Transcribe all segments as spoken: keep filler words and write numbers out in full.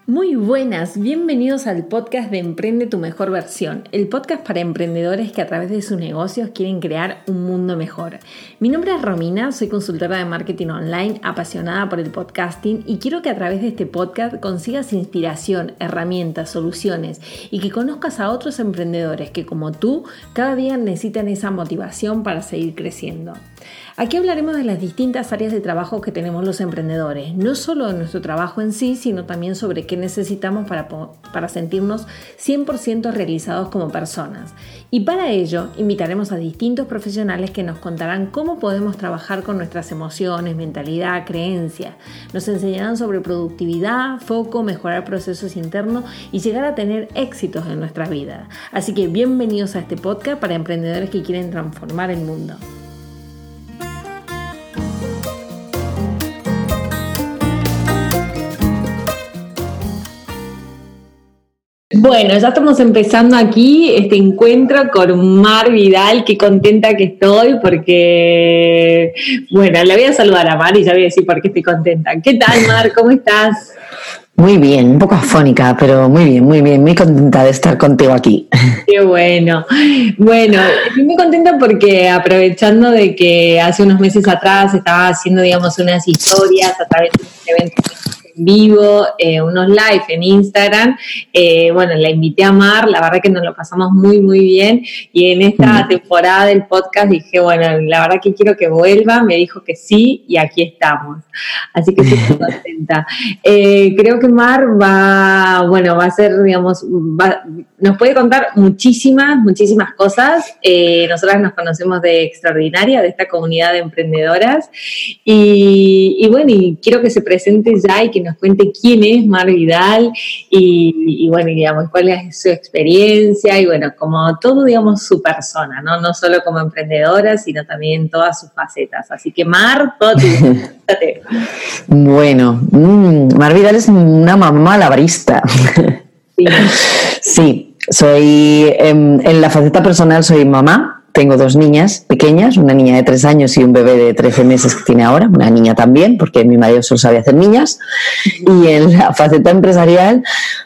Muy buenas, bienvenidos al podcast de Emprende tu mejor versión, el podcast para emprendedores que a través de sus negocios quieren crear un mundo mejor. Mi nombre es Romina, soy consultora de marketing online, apasionada por el podcasting y quiero que a través de este podcast consigas inspiración, herramientas, soluciones y que conozcas a otros emprendedores que como tú cada día necesitan esa motivación para seguir creciendo. Aquí hablaremos de las distintas áreas de trabajo que tenemos los emprendedores, no solo de nuestro trabajo en sí, sino también sobre qué necesitamos para, para sentirnos cien por ciento realizados como personas. Y para ello, invitaremos a distintos profesionales que nos contarán cómo podemos trabajar con nuestras emociones, mentalidad, creencias. Nos enseñarán sobre productividad, foco, mejorar procesos internos y llegar a tener éxitos en nuestra vida. Así que bienvenidos a este podcast para emprendedores que quieren transformar el mundo. Bueno, ya estamos empezando aquí este encuentro con Mar Vidal. Qué contenta que estoy porque, bueno, le voy a saludar a Mar y ya voy a decir por qué estoy contenta. ¿Qué tal, Mar? ¿Cómo estás? Muy bien, un poco afónica, pero muy bien, muy bien, muy contenta de estar contigo aquí. Qué bueno. Bueno, estoy muy contenta porque aprovechando de que hace unos meses atrás estaba haciendo, digamos, unas historias a través de un evento en vivo, eh, unos live en Instagram, eh, bueno, la invité a Mar, la verdad que nos lo pasamos muy, muy bien, y en esta mm. temporada del podcast dije, bueno, la verdad que quiero que vuelva, me dijo que sí, y aquí estamos, así que estoy contenta. Eh, creo que Mar va, bueno, va a ser, digamos, va, nos puede contar muchísimas, muchísimas cosas. Eh, nosotras nos conocemos de Extraordinaria, de esta comunidad de emprendedoras, y, y bueno, y quiero que se presente ya y que nos cuente quién es Mar Vidal y, y bueno, digamos, cuál es su experiencia y bueno, como todo, digamos, su persona, ¿no? No solo como emprendedora, sino también todas sus facetas. Así que Mar, todo tu... Bueno, mmm, Mar Vidal es una mamá malabarista. Sí, sí, soy, en, en la faceta personal soy mamá. Tengo dos niñas pequeñas, una niña de tres años y un bebé de trece meses que tiene ahora, una niña también, porque mi marido solo sabe hacer niñas. Y en la faceta empresarial,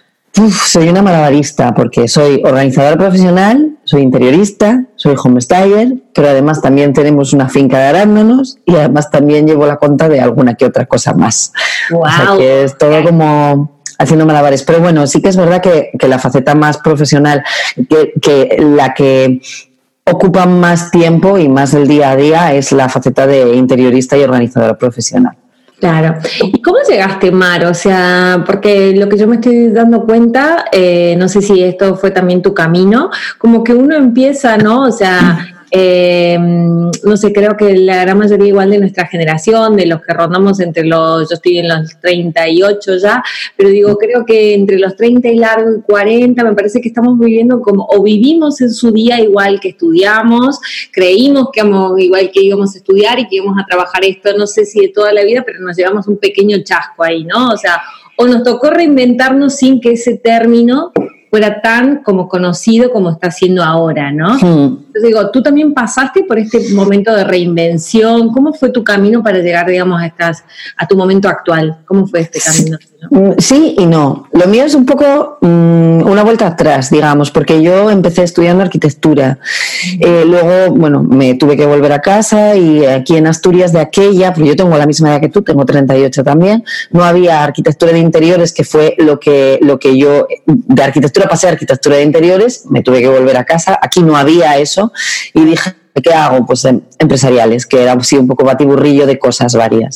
uf, soy una malabarista, porque soy organizadora profesional, soy interiorista, soy homestyler, pero además también tenemos una finca de arándanos y además también llevo la cuenta de alguna que otra cosa más. Wow. O sea que es todo como... haciendo malabares, pero bueno, sí que es verdad que, que la faceta más profesional, que, que la que ocupa más tiempo y más el día a día es la faceta de interiorista y organizadora profesional. Claro. ¿Y cómo llegaste, Mar? O sea, porque lo que yo me estoy dando cuenta, eh, no sé si esto fue también tu camino, como que uno empieza, ¿no? O sea... Eh, no sé, creo que la gran mayoría igual de nuestra generación, de los que rondamos entre los, yo estoy en los treinta y ocho ya, pero digo, creo que entre los treinta y largo y cuarenta, me parece que estamos viviendo como, o vivimos en su día igual que estudiamos, creímos que íbamos, igual que íbamos a estudiar y que íbamos a trabajar esto, no sé si de toda la vida, pero nos llevamos un pequeño chasco ahí, ¿no? O sea, o nos tocó reinventarnos sin que ese término fuera tan como conocido como está siendo ahora, ¿no? Sí. Entonces digo, tú también pasaste por este momento de reinvención. ¿Cómo fue tu camino para llegar, digamos, a, estas, a tu momento actual? ¿Cómo fue este camino? ¿No? Sí y no. Lo mío es un poco mmm, una vuelta atrás, digamos, porque yo empecé estudiando arquitectura. Eh, luego, bueno, me tuve que volver a casa y aquí en Asturias de aquella, porque yo tengo la misma edad que tú, tengo treinta y ocho también, no había arquitectura de interiores, que fue lo que, lo que yo, de arquitectura pasé a arquitectura de interiores, me tuve que volver a casa, aquí no había eso, y dije, ¿qué hago? Pues em, empresariales, que era así un poco batiburrillo de cosas varias.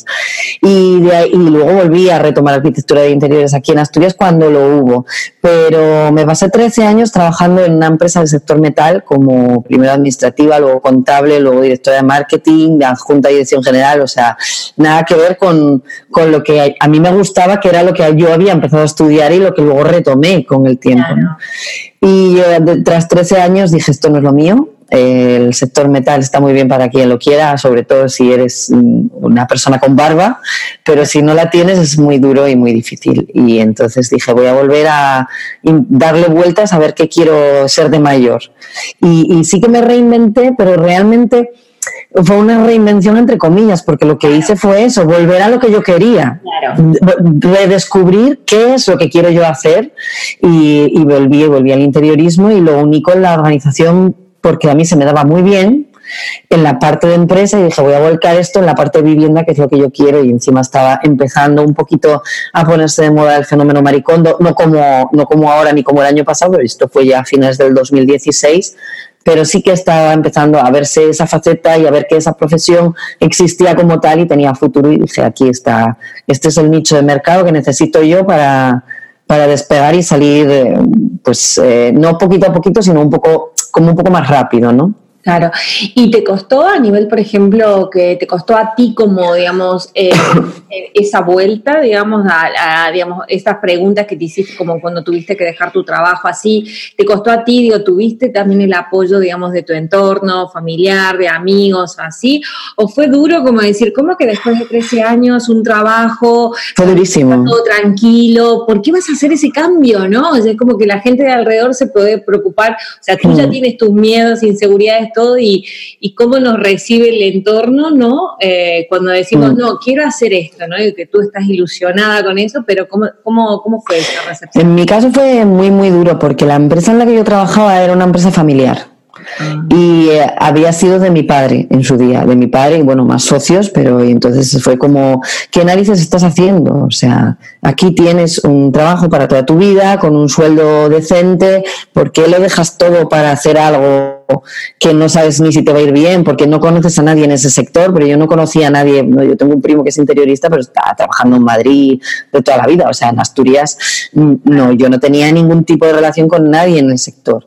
Y, de ahí, y luego volví a retomar arquitectura de interiores aquí en Asturias cuando lo hubo. Pero me pasé trece años trabajando en una empresa del sector metal, como primero administrativa, luego contable, luego directora de marketing, de adjunta y dirección general, o sea, nada que ver con, con lo que a mí me gustaba, que era lo que yo había empezado a estudiar y lo que luego retomé con el tiempo, ¿no? Y yo, tras trece años dije, esto no es lo mío. El sector metal está muy bien para quien lo quiera, sobre todo si eres una persona con barba, pero si no la tienes es muy duro y muy difícil. Y entonces dije, voy a volver a darle vueltas a ver qué quiero ser de mayor. Y, y sí que me reinventé, pero realmente fue una reinvención entre comillas, porque lo que hice fue eso, volver a lo que yo quería, claro. redescubrir qué es lo que quiero yo hacer y, y volví, volví al interiorismo y lo uní con la organización porque a mí se me daba muy bien en la parte de empresa y dije voy a volcar esto en la parte de vivienda que es lo que yo quiero y encima estaba empezando un poquito a ponerse de moda el fenómeno maricondo, no como, no como ahora ni como el año pasado, pero esto fue ya a finales del dos mil dieciséis, pero sí que estaba empezando a verse esa faceta y a ver que esa profesión existía como tal y tenía futuro y dije aquí está, este es el nicho de mercado que necesito yo para, para despegar y salir pues eh, no poquito a poquito sino un poco como un poco más rápido, ¿no? Claro. ¿Y te costó a nivel, por ejemplo, que te costó a ti como, digamos, eh, esa vuelta, digamos, a, a, digamos, esas preguntas que te hiciste como cuando tuviste que dejar tu trabajo así, te costó a ti, digo, tuviste también el apoyo, digamos, de tu entorno familiar, de amigos, así, o fue duro como decir, ¿cómo que después de trece años un trabajo? Fue durísimo. Todo tranquilo, ¿por qué vas a hacer ese cambio, no? O sea, es como que la gente de alrededor se puede preocupar, o sea, tú mm. ya tienes tus miedos, inseguridades, todo, y, y cómo nos recibe el entorno, ¿no? Eh, cuando decimos, mm. no, quiero hacer esto, ¿no? Y que tú estás ilusionada con eso, pero ¿cómo, cómo, cómo fue esa recepción? En mi caso fue muy, muy duro, porque la empresa en la que yo trabajaba era una empresa familiar. Y eh, había sido de mi padre en su día, de mi padre y bueno, más socios, pero entonces fue como, ¿qué narices estás haciendo? O sea, aquí tienes un trabajo para toda tu vida, con un sueldo decente, ¿por qué lo dejas todo para hacer algo que no sabes ni si te va a ir bien? Porque no conoces a nadie en ese sector, pero yo no conocía a nadie, no, yo tengo un primo que es interiorista, pero está trabajando en Madrid de toda la vida, o sea, en Asturias, no, yo no tenía ningún tipo de relación con nadie en el sector.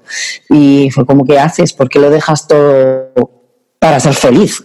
Y fue como, ¿qué haces? ¿Por qué lo dejas todo para ser feliz?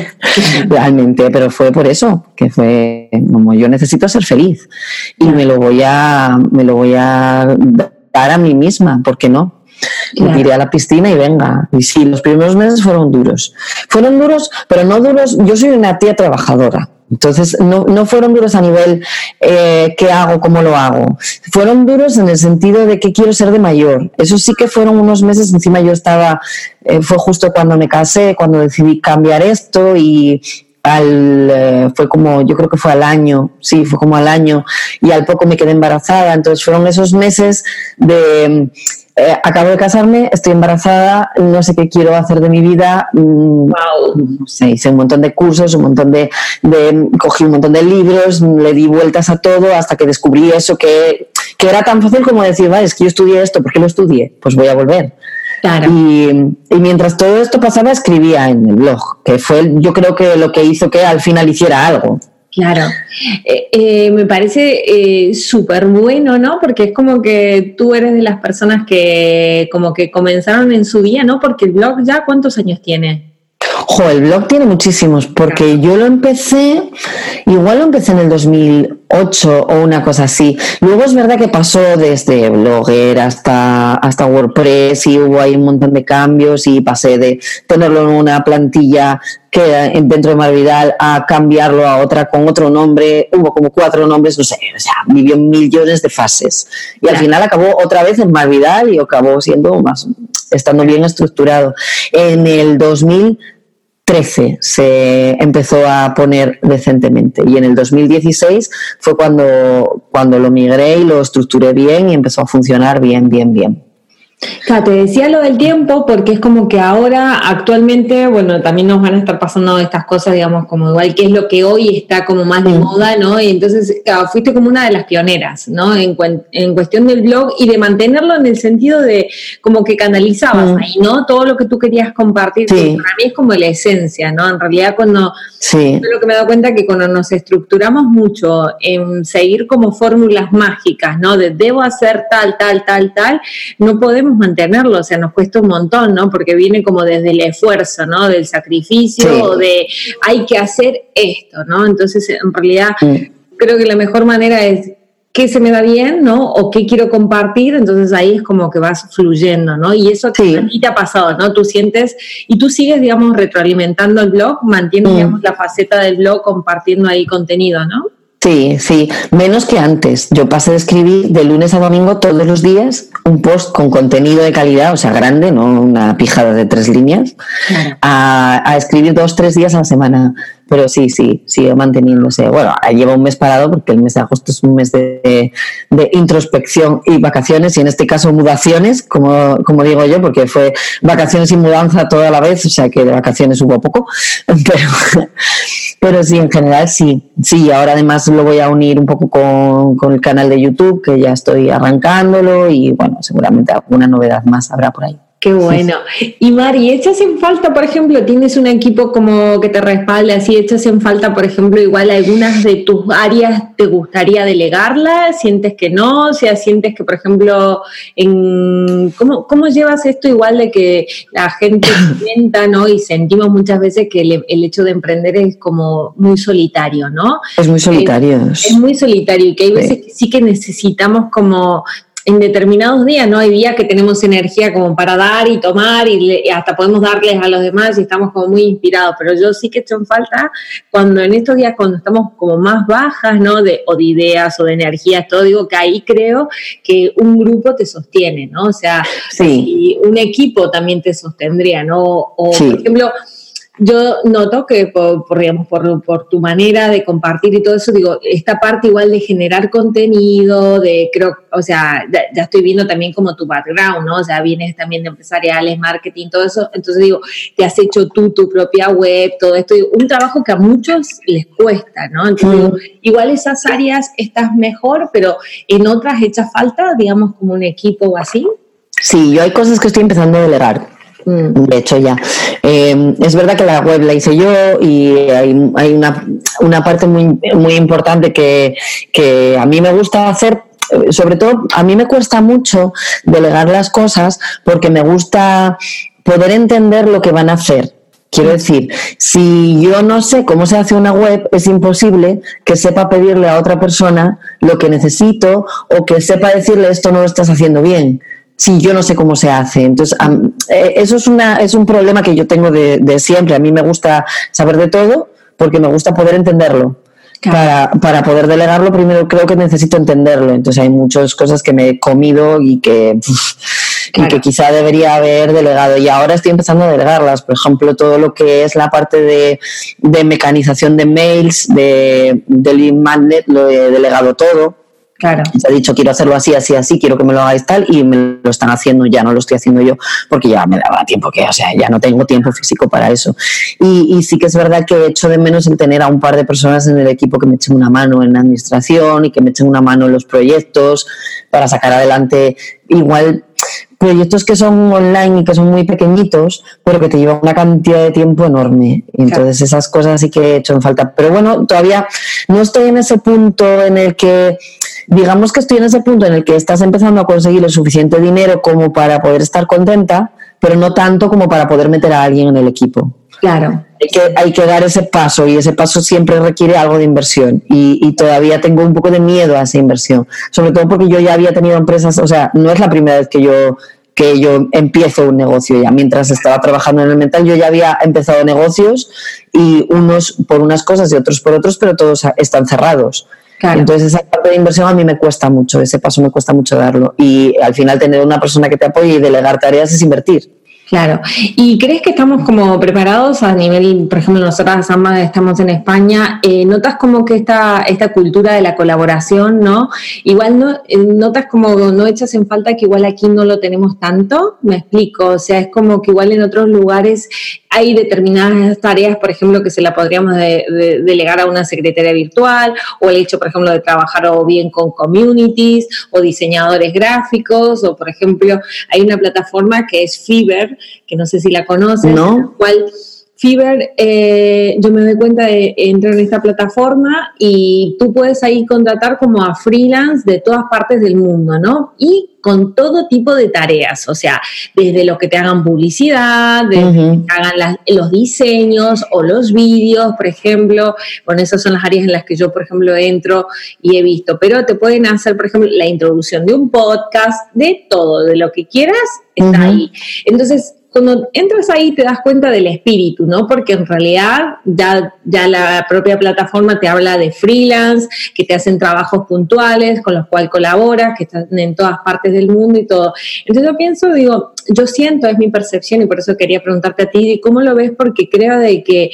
Realmente, pero fue por eso, que fue como yo necesito ser feliz y me lo voy a, me lo voy a dar a mí misma, ¿por qué no? Me tiré a la piscina y venga. Y sí, los primeros meses fueron duros. Fueron duros, pero no duros. Yo soy una tía trabajadora. Entonces, no, no fueron duros a nivel eh, ¿qué hago? ¿Cómo lo hago? Fueron duros en el sentido de que quiero ser de mayor. Eso sí que fueron unos meses. Encima yo estaba, eh, fue justo cuando me casé, cuando decidí cambiar esto y al, eh, fue como, yo creo que fue al año, sí, fue como al año y al poco me quedé embarazada. Entonces fueron esos meses de... Eh, acabo de casarme, estoy embarazada, no sé qué quiero hacer de mi vida. Wow. No sé, hice un montón de cursos, un montón de, de cogí un montón de libros, le di vueltas a todo hasta que descubrí eso que, que era tan fácil como decir, vale, es que yo estudié esto, ¿por qué lo estudié? Pues voy a volver. Claro. Y, y mientras todo esto pasaba escribía en el blog, que fue yo creo que lo que hizo que al final hiciera algo. Claro, eh, eh, me parece eh, súper bueno, ¿no? Porque es como que tú eres de las personas que como que comenzaron en su día, ¿no? Porque el blog ya, ¿cuántos años tiene? Jo, el blog tiene muchísimos, porque yo lo empecé, igual lo empecé en el dos mil ocho o una cosa así. Luego es verdad que pasó desde Blogger hasta, hasta WordPress y hubo ahí un montón de cambios y pasé de tenerlo en una plantilla que dentro de Marvidal a cambiarlo a otra con otro nombre. Hubo como cuatro nombres, no sé, o sea, vivió millones de fases. Y al final acabó otra vez en Marvidal y acabó siendo más, estando bien estructurado. En el dos mil trece se empezó a poner decentemente y en el dos mil dieciséis fue cuando, cuando lo migré y lo estructuré bien y empezó a funcionar bien, bien, bien. Claro, te decía lo del tiempo porque es como que ahora actualmente, bueno, también nos van a estar pasando estas cosas, digamos, como igual que es lo que hoy está como más de mm. moda, ¿no? Y entonces, claro, fuiste como una de las pioneras, ¿no? En, en cuestión del blog y de mantenerlo en el sentido de como que canalizabas mm. ahí, ¿no? Todo lo que tú querías compartir, sí. Para mí es como la esencia, ¿no? En realidad cuando, sí. Yo lo que me he dado cuenta que cuando nos estructuramos mucho en seguir como fórmulas mágicas, ¿no? De debo hacer tal, tal, tal, tal, no podemos mantenerlo, o sea, nos cuesta un montón, ¿no? Porque viene como desde el esfuerzo, ¿no? Del sacrificio, sí. O de hay que hacer esto, ¿no? Entonces, en realidad, sí. Creo que la mejor manera es qué se me da bien, ¿no? O qué quiero compartir, entonces ahí es como que vas fluyendo, ¿no? Y eso sí. A ti te ha pasado, ¿no? Tú sientes, y tú sigues, digamos, retroalimentando el blog, mantienes, sí. Digamos, la faceta del blog compartiendo ahí contenido, ¿no? Sí, sí, menos que antes. Yo pasé de escribir de lunes a domingo todos los días un post con contenido de calidad, o sea, grande, no una pijada de tres líneas, claro. a, a escribir dos, tres días a la semana. Pero sí, sí, sigue manteniéndose. Bueno, lleva un mes parado porque el mes de agosto es un mes de, de introspección y vacaciones, y en este caso mudaciones, como, como digo yo, porque fue vacaciones y mudanza toda la vez, o sea que de vacaciones hubo poco, pero, pero sí, en general sí. Sí, ahora además lo voy a unir un poco con, con el canal de YouTube, que ya estoy arrancándolo, y bueno, seguramente alguna novedad más habrá por ahí. Qué bueno. Y Mari, ¿echas en falta, por ejemplo, tienes un equipo como que te respalda, así echas en falta, por ejemplo, igual algunas de tus áreas te gustaría delegarlas? ¿Sientes que no? O sea, sientes que, por ejemplo, en ¿cómo, cómo llevas esto igual de que la gente sienta, ¿no? Y sentimos muchas veces que el, el hecho de emprender es como muy solitario, ¿no? Es muy solitario. Es, es muy solitario y que hay veces que sí que necesitamos como... en determinados días, ¿no? Hay días que tenemos energía como para dar y tomar y, le, y hasta podemos darles a los demás y estamos como muy inspirados, pero yo sí que echo en falta cuando en estos días, cuando estamos como más bajas, ¿no? De, o de ideas o de energías, todo, digo que ahí creo que un grupo te sostiene, ¿no? O sea, sí. Un equipo también te sostendría, ¿no? O, sí. Por ejemplo... Yo noto que por, por, digamos, por, por tu manera de compartir y todo eso, digo, esta parte igual de generar contenido, de creo, o sea, ya, ya estoy viendo también como tu background, ¿no? O sea, vienes también de empresariales, marketing, todo eso. Entonces digo, te has hecho tú tu propia web, todo esto, digo, un trabajo que a muchos les cuesta, ¿no? Entonces mm. digo, igual esas áreas estás mejor, pero en otras echa falta, digamos, como un equipo o así. Sí, yo hay cosas que estoy empezando a delegar. De hecho ya eh, es verdad que la web la hice yo y hay, hay una, una parte muy, muy importante que, que a mí me gusta hacer. Sobre todo a mí me cuesta mucho delegar las cosas porque me gusta poder entender lo que van a hacer. Quiero decir, si yo no sé cómo se hace una web, es imposible que sepa pedirle a otra persona lo que necesito o que sepa decirle esto no lo estás haciendo bien. Sí, yo no sé cómo se hace. Entonces, um, eh, eso es, una, es un problema que yo tengo de, de siempre. A mí me gusta saber de todo porque me gusta poder entenderlo. Claro. Para, para poder delegarlo, primero creo que necesito entenderlo. Entonces, hay muchas cosas que me he comido y que, claro. y que quizá debería haber delegado. Y ahora estoy empezando a delegarlas. Por ejemplo, todo lo que es la parte de, de mecanización de mails, de, de lead magnet, lo he delegado todo. Claro. Se ha dicho, quiero hacerlo así, así, así, quiero que me lo hagáis tal, y me lo están haciendo, ya no lo estoy haciendo yo, porque ya me daba tiempo, que, o sea, ya no tengo tiempo físico para eso. Y, y sí que es verdad que echo de menos el tener a un par de personas en el equipo que me echen una mano en la administración y que me echen una mano en los proyectos para sacar adelante igual proyectos que son online y que son muy pequeñitos, pero que te llevan una cantidad de tiempo enorme. Entonces claro. Esas cosas sí que he hecho en falta. Pero bueno, todavía no estoy en ese punto en el que, digamos que estoy en ese punto en el que estás empezando a conseguir el suficiente dinero como para poder estar contenta, pero no tanto como para poder meter a alguien en el equipo. Claro. Hay que, hay que dar ese paso, y ese paso siempre requiere algo de inversión, y, y todavía tengo un poco de miedo a esa inversión, sobre todo porque yo ya había tenido empresas, o sea, no es la primera vez que yo que yo empiezo un negocio ya. Mientras estaba trabajando en el mental, yo ya había empezado negocios, y unos por unas cosas y otros por otros, pero todos están cerrados. Claro. Entonces esa parte de inversión a mí me cuesta mucho, ese paso me cuesta mucho darlo, y al final tener una persona que te apoye y delegar tareas es invertir. Claro. ¿Y crees que estamos como preparados a nivel, por ejemplo, nosotras ambas estamos en España, eh, notas como que esta, esta cultura de la colaboración, ¿no? Igual no, eh, notas como no echas en falta que igual aquí no lo tenemos tanto, me explico, o sea, es como que igual en otros lugares hay determinadas tareas, por ejemplo, que se la podríamos de, de, delegar a una secretaria virtual, o el hecho, por ejemplo, de trabajar o bien con communities, o diseñadores gráficos, o por ejemplo, hay una plataforma que es Fiverr, que no sé si la conoces, no. cual Fiverr, eh, yo me doy cuenta de entrar en esta plataforma y tú puedes ahí contratar como a freelance de todas partes del mundo, ¿no? Y con todo tipo de tareas, o sea, desde los que te hagan publicidad, de uh-huh. que hagan las, los diseños o los vídeos, por ejemplo. Bueno, esas son las áreas en las que yo, por ejemplo, entro y he visto. Pero te pueden hacer, por ejemplo, la introducción de un podcast, de todo, de lo que quieras, está uh-huh. ahí. Entonces, cuando entras ahí te das cuenta del espíritu, ¿no? Porque en realidad ya, ya la propia plataforma te habla de freelance, que te hacen trabajos puntuales con los cuales colaboras, que están en todas partes del mundo y todo. Entonces yo pienso, digo, yo siento, es mi percepción y por eso quería preguntarte a ti, ¿cómo lo ves? Porque creo de que,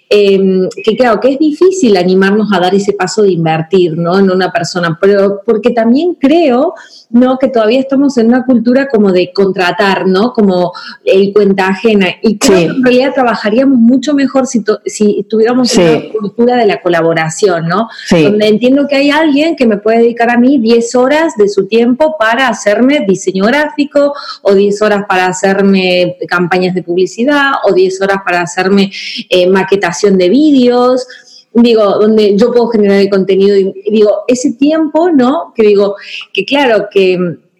eh, que claro, que es difícil animarnos a dar ese paso de invertir, ¿no? En una persona, pero porque también creo, ¿no? Que todavía estamos en una cultura como de contratar, ¿no? Como el cuenta ajena. Y creo sí. que en realidad trabajaríamos mucho mejor si, to- si tuviéramos sí. una cultura de la colaboración, ¿no? Sí. Donde entiendo que hay alguien que me puede dedicar a mí diez horas de su tiempo para hacerme diseño gráfico, o diez horas para hacerme campañas de publicidad, o diez horas para hacerme eh, maquetación de vídeos, digo, donde yo puedo generar el contenido y, y digo, ese tiempo, ¿no? Que digo, que claro, que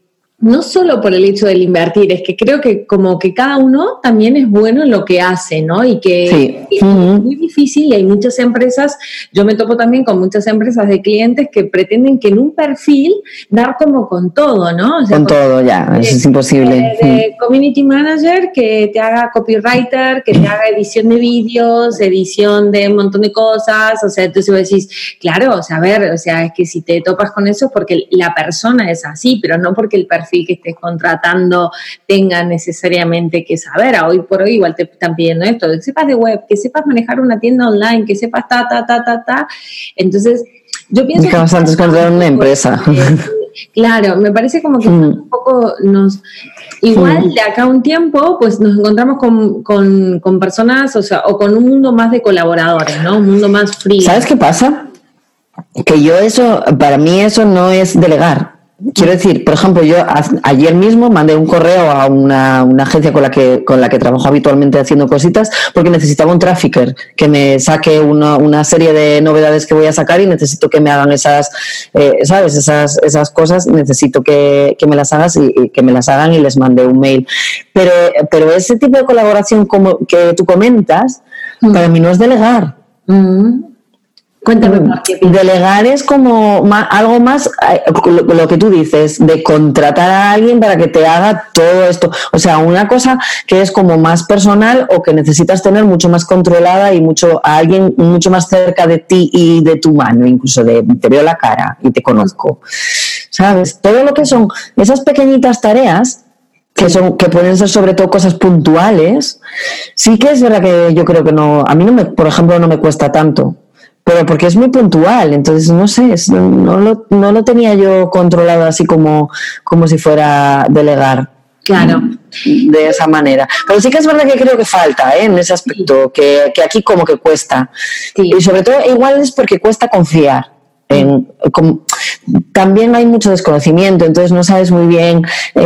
no solo por el hecho del invertir, es que creo que como que cada uno también es bueno en lo que hace, ¿no? Y que sí. es uh-huh. muy difícil y hay muchas empresas, yo me topo también con muchas empresas de clientes que pretenden que en un perfil dar como con todo, ¿no? O sea, con, con todo, ya, de, eso es imposible. De, de community manager, que te haga copywriter, que te haga edición de vídeos, edición de un montón de cosas, o sea, entonces vos decís, claro, o sea, a ver, o sea, es que si te topas con eso es porque la persona es así, pero no porque el perfil que estés contratando tenga necesariamente que saber. A hoy por hoy igual te están pidiendo esto, que sepas de web, que sepas manejar una tienda online, que sepas ta, ta, ta, ta, ta. Entonces, yo pienso que... que antes contratar una empresa. Eh, claro, me parece como que mm. un poco nos... Igual de acá a un tiempo, pues nos encontramos con, con, con personas, o sea, o con un mundo más de colaboradores, ¿no? Un mundo más frío. ¿Sabes qué pasa? Que yo eso, para mí eso no es delegar. Quiero decir, por ejemplo, yo ayer mismo mandé un correo a una, una agencia con la que con la que trabajo habitualmente haciendo cositas porque necesitaba un trafficker que me saque una, una serie de novedades que voy a sacar y necesito que me hagan esas, eh, ¿sabes? Esas, esas cosas, necesito que, que me las hagas y, y que me las hagan y les mandé un mail. Pero, pero ese tipo de colaboración como que tú comentas, mm. para mí no es delegar. Mm. Cuéntame más. Delegar es como más, algo más, lo, lo que tú dices, de contratar a alguien para que te haga todo esto. O sea, una cosa que es como más personal o que necesitas tener mucho más controlada y mucho a alguien mucho más cerca de ti y de tu mano, incluso de te veo la cara y te conozco. ¿Sabes? Todo lo que son esas pequeñitas tareas que son que pueden ser sobre todo cosas puntuales, sí que es verdad que yo creo que no, a mí no me, por ejemplo, no me cuesta tanto. Pero porque es muy puntual, entonces no sé, es, no, lo, no lo tenía yo controlado así como, como si fuera delegar. Claro. De esa manera. Pero sí que es verdad que creo que falta, ¿eh? En ese aspecto, que, que aquí como que cuesta. Sí. Y sobre todo igual es porque cuesta confiar. En, como, también hay mucho desconocimiento, entonces no sabes muy bien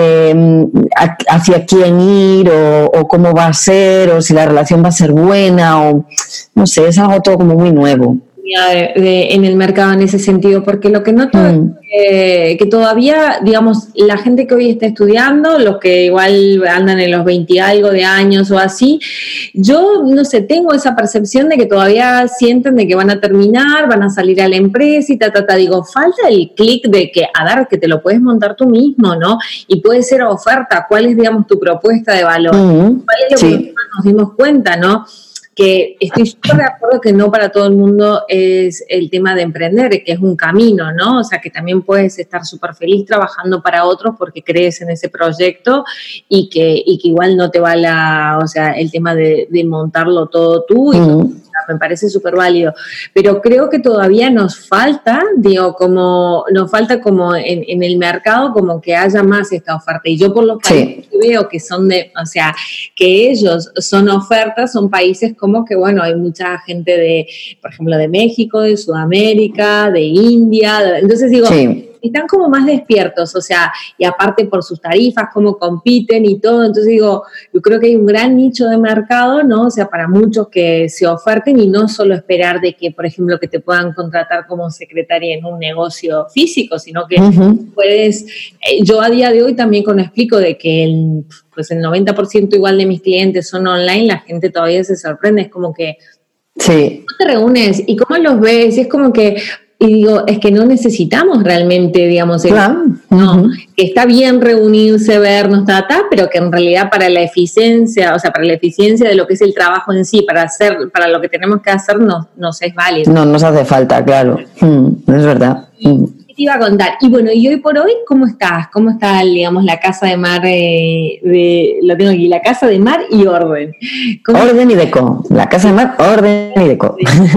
eh, hacia quién ir o, o cómo va a ser, o si la relación va a ser buena, o no sé, es algo todo como muy nuevo. De, de, en el mercado en ese sentido, porque lo que noto mm. es que, que todavía, digamos, la gente que hoy está estudiando, los que igual andan en los veinte y algo de años o así, yo, no sé, tengo esa percepción de que todavía sienten de que van a terminar, van a salir a la empresa y ta, ta, ta, digo, falta el clic de que, a dar, que te lo puedes montar tú mismo, ¿no? Y puede ser oferta, ¿cuál es, digamos, tu propuesta de valor? Mm. ¿Cuál es lo sí. que nos dimos cuenta, no? Que estoy súper de acuerdo que no para todo el mundo es el tema de emprender, que es un camino, ¿no? O sea, que también puedes estar súper feliz trabajando para otros porque crees en ese proyecto y que, y que igual no te va la, o sea, el tema de, de montarlo todo tú y mm. todo, o sea, me parece súper válido. Pero creo que todavía nos falta, digo, como, nos falta como en, en el mercado como que haya más esta oferta. Y yo por los países sí. que veo que son de, o sea, que ellos son ofertas, son países como Como que, bueno, hay mucha gente de, por ejemplo, de México, de Sudamérica, de India, de, entonces digo, sí. están como más despiertos, o sea, y aparte por sus tarifas, cómo compiten y todo, entonces digo, yo creo que hay un gran nicho de mercado, ¿no? O sea, para muchos que se oferten y no solo esperar de que, por ejemplo, que te puedan contratar como secretaria en un negocio físico, sino que uh-huh. puedes, eh, yo a día de hoy también cuando explico de que el... pues el noventa por ciento igual de mis clientes son online, la gente todavía se sorprende, es como que sí. ¿cómo te reúnes? ¿Y cómo los ves? Y es como que, y digo, es que no necesitamos realmente, digamos, el, claro. ¿no? Uh-huh. Que está bien reunirse, vernos, ta, ta, pero que en realidad para la eficiencia, o sea, para la eficiencia de lo que es el trabajo en sí, para hacer, para lo que tenemos que hacer, no nos es válido. No nos hace falta, claro. Mm, es verdad. Mm. ¿Qué te iba a contar? Y bueno, y hoy por hoy, ¿cómo estás? ¿Cómo está, digamos, la casa de mar, eh, de, lo tengo aquí, la casa de mar y orden? ¿Cómo Orden y deco. La casa de mar, orden y deco.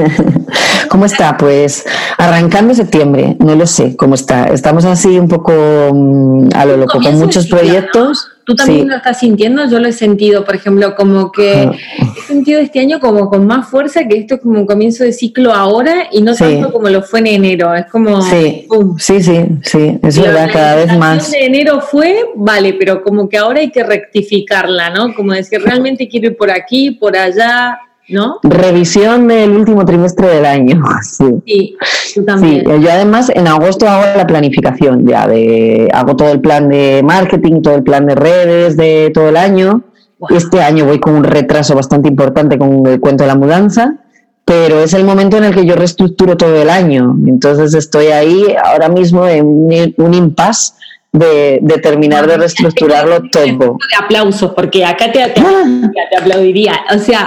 ¿Cómo está? Pues arrancando septiembre, no lo sé cómo está. Estamos así un poco um, a lo loco, con muchos ciclo, proyectos. ¿no? ¿Tú también sí. lo estás sintiendo? Yo lo he sentido, por ejemplo, como que he sentido este año como con más fuerza que esto es como un comienzo de ciclo ahora y no sí. tanto como lo fue en enero. Es como... Sí, ¡pum! sí, sí, sí, es Pero verdad, cada vez más. La de enero fue, vale, pero como que ahora hay que rectificarla, ¿no? Como decir, realmente quiero ir por aquí, por allá, ¿no? Revisión del último trimestre del año. Sí, sí tú también. Sí, yo además en agosto hago la planificación ya, de hago todo el plan de marketing, todo el plan de redes de todo el año. Wow. Este año voy con un retraso bastante importante con el cuento de la mudanza, pero es el momento en el que yo reestructuro todo el año. Entonces estoy ahí ahora mismo en un, un impasse de, de terminar de reestructurarlo todo. De aplausos, porque acá te, te, te aplaudiría. O sea,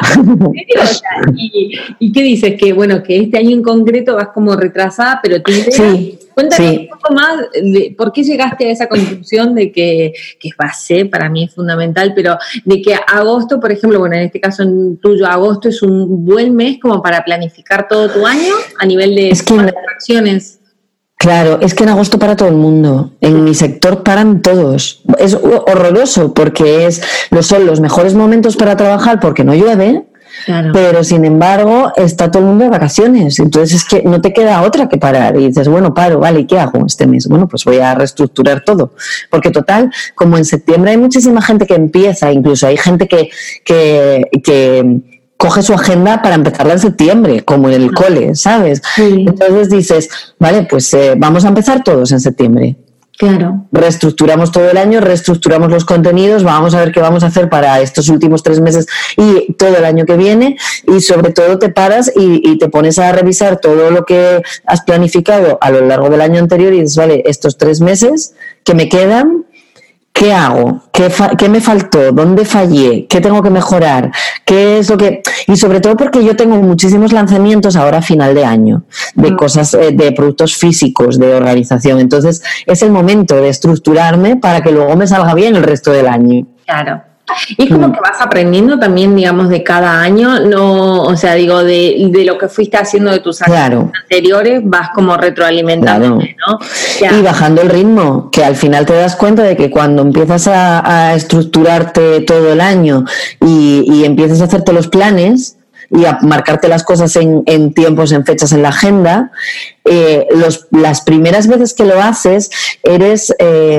o sea y, ¿y qué dices? Que bueno, que este año en concreto vas como retrasada, pero te idea, sí, cuéntanos sí. un poco más de por qué llegaste a esa conclusión de que, que es base, para mí es fundamental, pero de que agosto, por ejemplo, bueno, en este caso en tuyo, agosto es un buen mes como para planificar todo tu año a nivel de es que acciones. Claro, es que en agosto para todo el mundo, en mi sector paran todos, es horroroso porque es, son los mejores momentos para trabajar porque no llueve, claro. Pero sin embargo está todo el mundo de vacaciones, entonces es que no te queda otra que parar y dices, bueno, paro, vale, ¿y qué hago este mes? Bueno, pues voy a reestructurar todo, porque total, como en septiembre hay muchísima gente que empieza, incluso hay gente que... que, que coge su agenda para empezarla en septiembre, como en el cole, ¿sabes? Sí. Entonces dices, vale, pues eh, vamos a empezar todos en septiembre. Claro. Reestructuramos todo el año, reestructuramos los contenidos, vamos a ver qué vamos a hacer para estos últimos tres meses y todo el año que viene, y sobre todo te paras y, y te pones a revisar todo lo que has planificado a lo largo del año anterior y dices, vale, estos tres meses que me quedan, ¿qué hago? ¿Qué, fa- ¿Qué me faltó? ¿Dónde fallé? ¿Qué tengo que mejorar? ¿Qué es lo que...? Y sobre todo porque yo tengo muchísimos lanzamientos ahora a final de año, de mm. cosas, eh, de productos físicos, de organización. Entonces, es el momento de estructurarme para que luego me salga bien el resto del año. Claro. Y es como que vas aprendiendo también, digamos, de cada año, no, o sea, digo, de, de lo que fuiste haciendo de tus años claro. anteriores, vas como retroalimentando, claro. ¿no? Ya. Y bajando el ritmo, que al final te das cuenta de que cuando empiezas a, a estructurarte todo el año y, y empiezas a hacerte los planes y a marcarte las cosas en, en tiempos, en fechas en la agenda, eh, los, las primeras veces que lo haces eres, eh,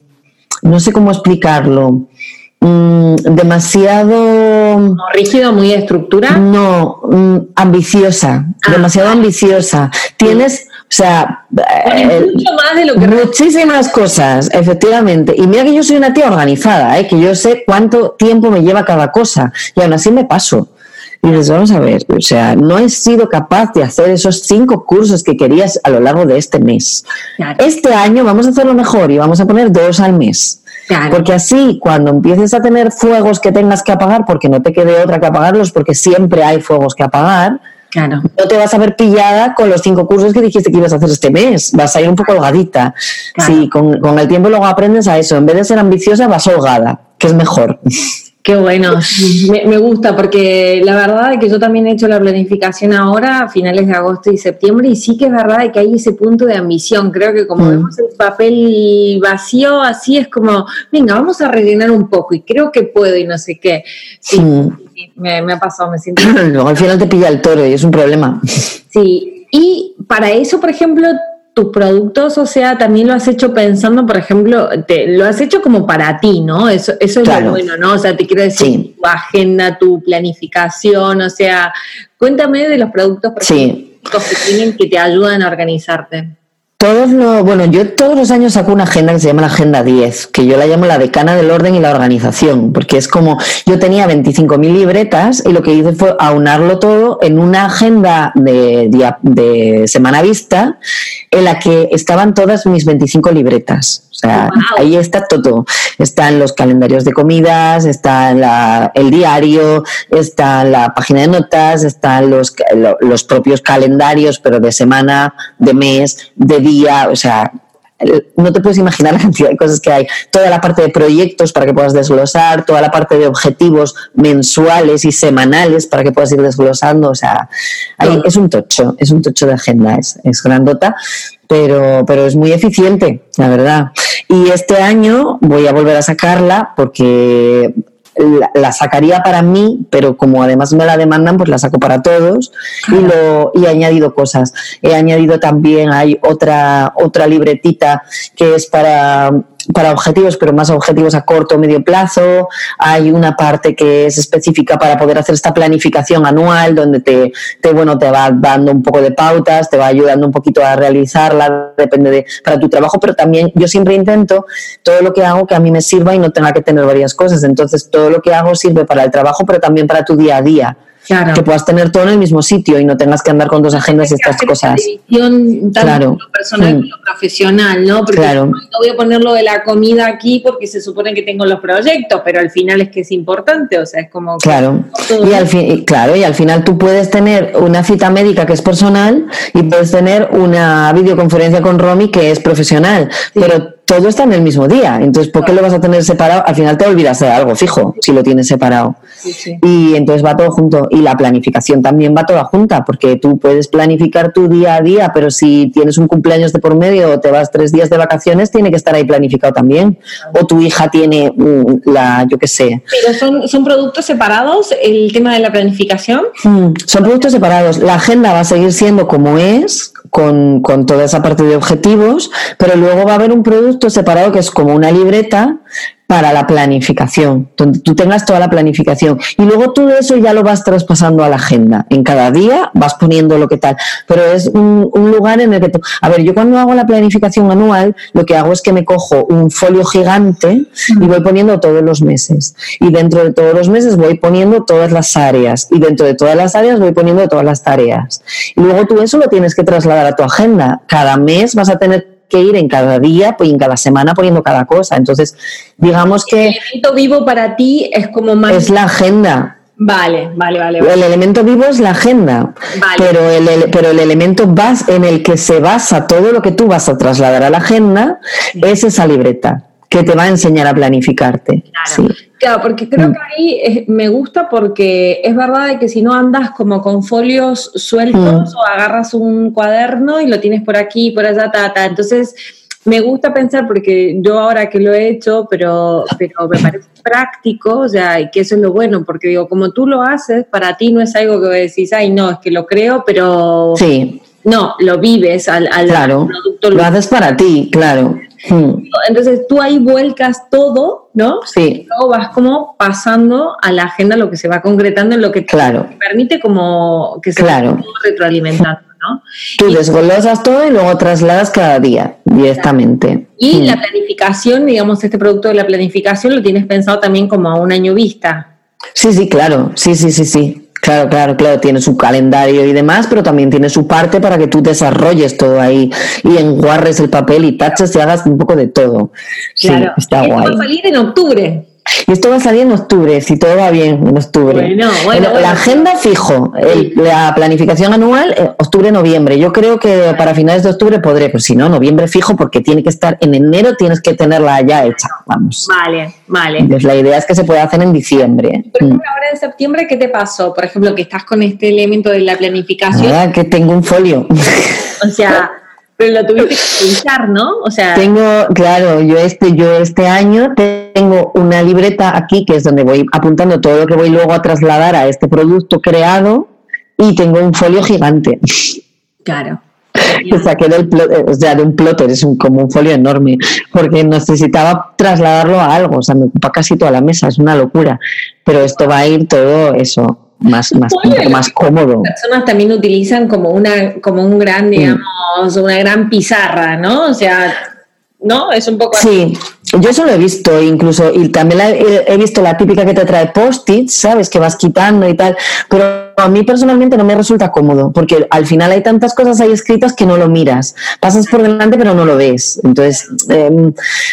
no sé cómo explicarlo, Mm, demasiado no, rígido, muy estructurado. No, mm, ambiciosa, ah, demasiado vale. ambiciosa. Tienes, o sea, eh, mucho más de lo que muchísimas cosas, efectivamente. Y mira que yo soy una tía organizada, ¿eh? Que yo sé cuánto tiempo me lleva cada cosa y aún así me paso. Y dices, vamos a ver, o sea, no he sido capaz de hacer esos cinco cursos que querías a lo largo de este mes. Claro. Este año vamos a hacerlo mejor y vamos a poner dos al mes. Claro. Porque así, cuando empieces a tener fuegos que tengas que apagar, porque no te quede otra que apagarlos, porque siempre hay fuegos que apagar, claro. no te vas a ver pillada con los cinco cursos que dijiste que ibas a hacer este mes. Vas a ir un poco holgadita. Claro. Sí, con, con el tiempo luego aprendes a eso. En vez de ser ambiciosa, vas holgada, que es mejor. Qué bueno, me, me gusta porque la verdad es que yo también he hecho la planificación ahora a finales de agosto y septiembre y sí que es verdad que hay ese punto de ambición, creo que como mm. vemos el papel vacío así es como, venga, vamos a rellenar un poco y creo que puedo y no sé qué, sí, mm. sí me, me ha pasado, me siento... Luego al final te pilla el toro y es un problema. Sí, y para eso, por ejemplo, tus productos, o sea, también lo has hecho pensando, por ejemplo, te, lo has hecho como para ti, ¿no? Eso, eso es claro. lo bueno, ¿no? O sea, te quiero decir, sí. tu agenda, tu planificación, o sea, cuéntame de los productos, por sí. ejemplo, que tienen que te ayudan a organizarte. Todos los, bueno, yo todos los años saco una agenda que se llama la Agenda diez, que yo la llamo la decana del orden y la organización, porque es como, yo tenía veinticinco mil libretas y lo que hice fue aunarlo todo en una agenda de, día, de semana vista en la que estaban todas mis veinticinco libretas. O sea, wow. Ahí está todo. Están los calendarios de comidas, está la, el diario, está la página de notas, están los, los propios calendarios, pero de semana, de mes, de día, o sea, no te puedes imaginar la cantidad de cosas que hay. Toda la parte de proyectos para que puedas desglosar, toda la parte de objetivos mensuales y semanales para que puedas ir desglosando, o sea, hay, es un tocho, es un tocho de agenda, es, es grandota, pero, pero es muy eficiente, la verdad. Y este año voy a volver a sacarla porque la, la sacaría para mí, pero como además me la demandan, pues la saco para todos y, lo, y he añadido cosas. He añadido también, hay otra, otra libretita que es para... para objetivos, pero más objetivos a corto o medio plazo. Hay una parte que es específica para poder hacer esta planificación anual, donde te, te, bueno, te va dando un poco de pautas, te va ayudando un poquito a realizarla, depende de para tu trabajo, pero también yo siempre intento todo lo que hago que a mí me sirva y no tenga que tener varias cosas. Entonces, todo lo que hago sirve para el trabajo, pero también para tu día a día. Claro. Que puedas tener todo en el mismo sitio y no tengas que andar con dos agendas y estas cosas. División tanto claro. Lo personal como lo profesional, ¿no? Porque claro. no voy a poner lo de la comida aquí porque se supone que tengo los proyectos, pero al final es que es importante, o sea, es como... Claro, y al, fi- claro y al final tú puedes tener una cita médica que es personal y puedes tener una videoconferencia con Romy que es profesional, sí. Pero todo está en el mismo día, entonces ¿por qué lo vas a tener separado? Al final te olvidas de algo fijo si lo tienes separado. Sí, sí. Y entonces va todo junto, y la planificación también va toda junta, porque tú puedes planificar tu día a día, pero si tienes un cumpleaños de por medio o te vas tres días de vacaciones, tiene que estar ahí planificado también, o tu hija tiene mm, la, yo qué sé. ¿Pero son, son productos separados el tema de la planificación? Mm, son productos separados, la agenda va a seguir siendo como es, con, con toda esa parte de objetivos, pero luego va a haber un producto separado que es como una libreta para la planificación, donde tú tengas toda la planificación y luego todo eso ya lo vas traspasando a la agenda. En cada día vas poniendo lo que tal, pero es un, un lugar en el que tú... A ver, yo cuando hago la planificación anual, lo que hago es que me cojo un folio gigante y voy poniendo todos los meses. Y dentro de todos los meses voy poniendo todas las áreas y dentro de todas las áreas voy poniendo todas las tareas. Y luego tú eso lo tienes que trasladar a tu agenda. Cada mes vas a tener que ir en cada día pues, y en cada semana poniendo cada cosa. Entonces, digamos que... El elemento vivo para ti es como más... Es la agenda. Vale, vale, vale. vale. El elemento vivo es la agenda, vale. pero, el, pero el elemento bas, en el que se basa todo lo que tú vas a trasladar a la agenda sí. es esa libreta que te va a enseñar a planificarte. Claro, sí. Claro, porque creo que ahí es, me gusta porque es verdad de que si no andas como con folios sueltos mm. o agarras un cuaderno y lo tienes por aquí y por allá, ta, ta. Entonces me gusta pensar porque yo ahora que lo he hecho, pero, pero me parece práctico, o sea, y que eso es lo bueno, porque digo, como tú lo haces, para ti no es algo que decís, ay, no, es que lo creo, pero... Sí. No, lo vives al, al claro, producto. Lo haces para ti, claro. Entonces tú ahí vuelcas todo, ¿no? Sí. Y luego vas como pasando a la agenda lo que se va concretando en lo que claro. te permite como que se claro. vaya retroalimentando, ¿no? Tú y, desglosas todo y luego trasladas cada día directamente. Claro. Y mm. la planificación, digamos, este producto de la planificación lo tienes pensado también como a un año vista. Sí, sí, claro, sí, sí, sí, sí. Claro, claro, claro, tiene su calendario y demás, pero también tiene su parte para que tú desarrolles todo ahí y enguarres el papel y taches y hagas un poco de todo. Claro, sí, está guay. Va a salir en octubre. Y esto va a salir en octubre, si todo va bien, en octubre. Bueno, bueno, la bueno. agenda fijo, el, la planificación anual, eh, octubre-noviembre. Yo creo que para finales de octubre podré, pero si no, noviembre fijo, porque tiene que estar en enero, tienes que tenerla ya hecha, vamos. Vale, vale. Entonces la idea es que se pueda hacer en diciembre. Por ejemplo, ahora en septiembre, ¿qué te pasó? Por ejemplo, que estás con este elemento de la planificación. Nada, que tengo un folio. O sea... Pero lo tuviste que pensar, ¿no? O sea, tengo, claro, yo este, yo este año tengo una libreta aquí que es donde voy apuntando todo lo que voy luego a trasladar a este producto creado y tengo un folio gigante. Claro. Que saqué del o sea, de un plotter, es un, como un folio enorme, porque necesitaba trasladarlo a algo, o sea, me ocupa casi toda la mesa, es una locura. Pero esto va a ir todo eso. más, más, un poco más cómodo. Las personas también utilizan como una, como un gran, digamos, mm. una gran pizarra, ¿no? O sea, ¿no? Es un poco así. Sí, yo eso lo he visto incluso, y también la, he, he visto la típica que te trae post-its, ¿sabes? Que vas quitando y tal, pero a mí personalmente no me resulta cómodo, porque al final hay tantas cosas ahí escritas que no lo miras, pasas por delante pero no lo ves. Entonces, eh,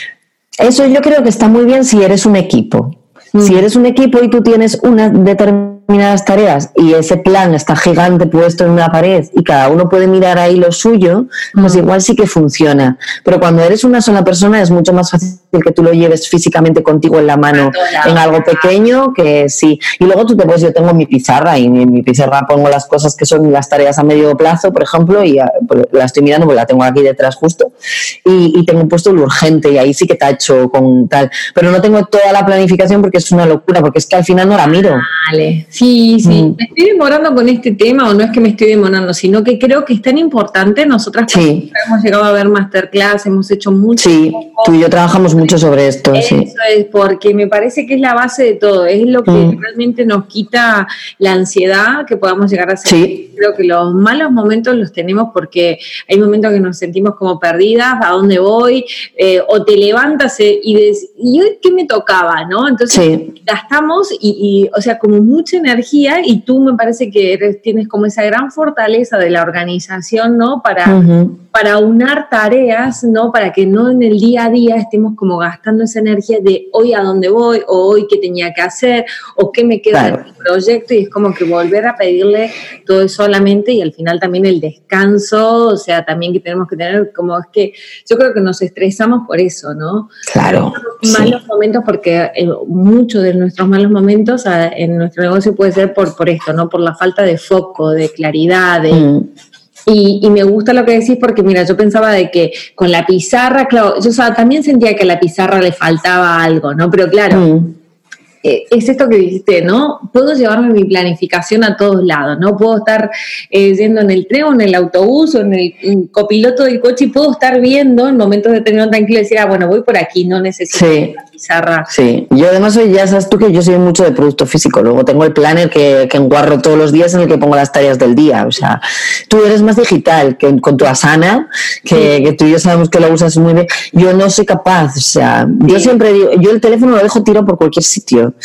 eso yo creo que está muy bien si eres un equipo. Mm. Si eres un equipo y tú tienes unas determinadas tareas y ese plan está gigante puesto en una pared y cada uno puede mirar ahí lo suyo, pues mm. igual sí que funciona. Pero cuando eres una sola persona es mucho más fácil que tú lo lleves físicamente contigo en la mano en algo pequeño que sí. Y luego tú te puedes, yo tengo mi pizarra y en mi pizarra pongo las cosas que son las tareas a medio plazo, por ejemplo, y pues, la estoy mirando porque la tengo aquí detrás justo, y, y tengo puesto lo urgente y ahí sí que tacho con tal. Pero no tengo toda la planificación porque es una locura, porque es que al final no la miro. Vale, sí, sí. Mm. Me estoy demorando con este tema, o no es que me estoy demorando, sino que creo que es tan importante. Nosotras sí. hemos llegado a ver masterclass, hemos hecho mucho. Sí, poco. Tú y yo trabajamos mucho mucho sobre esto. Eso sí. es, porque me parece que es la base de todo, es lo que mm. realmente nos quita la ansiedad que podamos llegar a sentir. Sí. Creo que los malos momentos los tenemos porque hay momentos que nos sentimos como perdidas, ¿a dónde voy? Eh, o te levantas y dices, ¿y hoy qué me tocaba? ¿No? Entonces sí. gastamos y, y, o sea, como mucha energía, y tú me parece que eres, tienes como esa gran fortaleza de la organización, ¿no? Para... Uh-huh. para unar tareas, ¿no? Para que no en el día a día estemos como gastando esa energía de hoy a dónde voy, o hoy qué tenía que hacer, o qué me queda claro. de mi proyecto, y es como que volver a pedirle todo eso solamente, y al final también el descanso, o sea, también que tenemos que tener, como es que yo creo que nos estresamos por eso, ¿no? Claro. Malos sí. momentos, porque eh, muchos de nuestros malos momentos a, en nuestro negocio puede ser por, por esto, ¿no? Por la falta de foco, de claridad, de... Mm. Y, y me gusta lo que decís porque, mira, yo pensaba de que con la pizarra, claro, yo o sea, también sentía que a la pizarra le faltaba algo, ¿no? Pero claro, mm. eh, es esto que dijiste, ¿no? Puedo llevarme mi planificación a todos lados, ¿no? Puedo estar eh, yendo en el tren o en el autobús o en el en copiloto del coche, y puedo estar viendo en momentos de tener tranquilo y decir, ah, bueno, voy por aquí, no necesito sí. la pizarra. Sí, yo además soy, ya sabes tú que yo soy mucho de producto físico, luego tengo el planner que, que enguarro todos los días en el que pongo las tareas del día, o sea, tú eres más digital que con tu Asana, que, sí. que tú y yo sabemos que lo usas muy bien, yo no soy capaz, o sea, sí. yo siempre digo, yo el teléfono lo dejo tirado por cualquier sitio,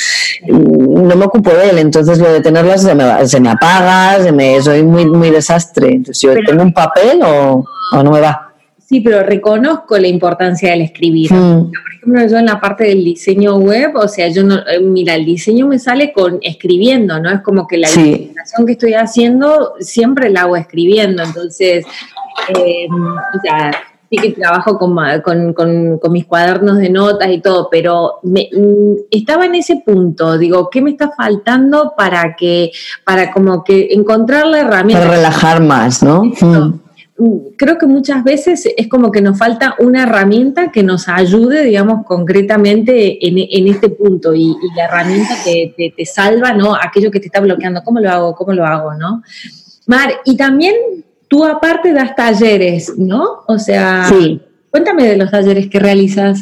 no me ocupo de él, entonces lo de tenerlas se me, se me apaga, se me, soy muy, muy desastre, entonces yo Pero, tengo un papel o, o no me va. Sí, pero reconozco la importancia del escribir. Mm. Por ejemplo, yo en la parte del diseño web, o sea, yo no, mira, el diseño me sale con escribiendo, ¿no? Es como que la sí. presentación que estoy haciendo siempre la hago escribiendo, entonces, eh, o sea, sí que trabajo con, con, con, con mis cuadernos de notas y todo, pero me, estaba en ese punto, digo, ¿qué me está faltando para que, para como que encontrar la herramienta? Para relajar más, ¿no? Mm. Creo que muchas veces es como que nos falta una herramienta que nos ayude, digamos, concretamente en, en este punto, y, y la herramienta te, te, te salva, ¿no? Aquello que te está bloqueando. ¿Cómo lo hago? ¿Cómo lo hago? ¿No? Mar, y también tú aparte das talleres, ¿no? O sea, sí. Cuéntame de los talleres que realizas.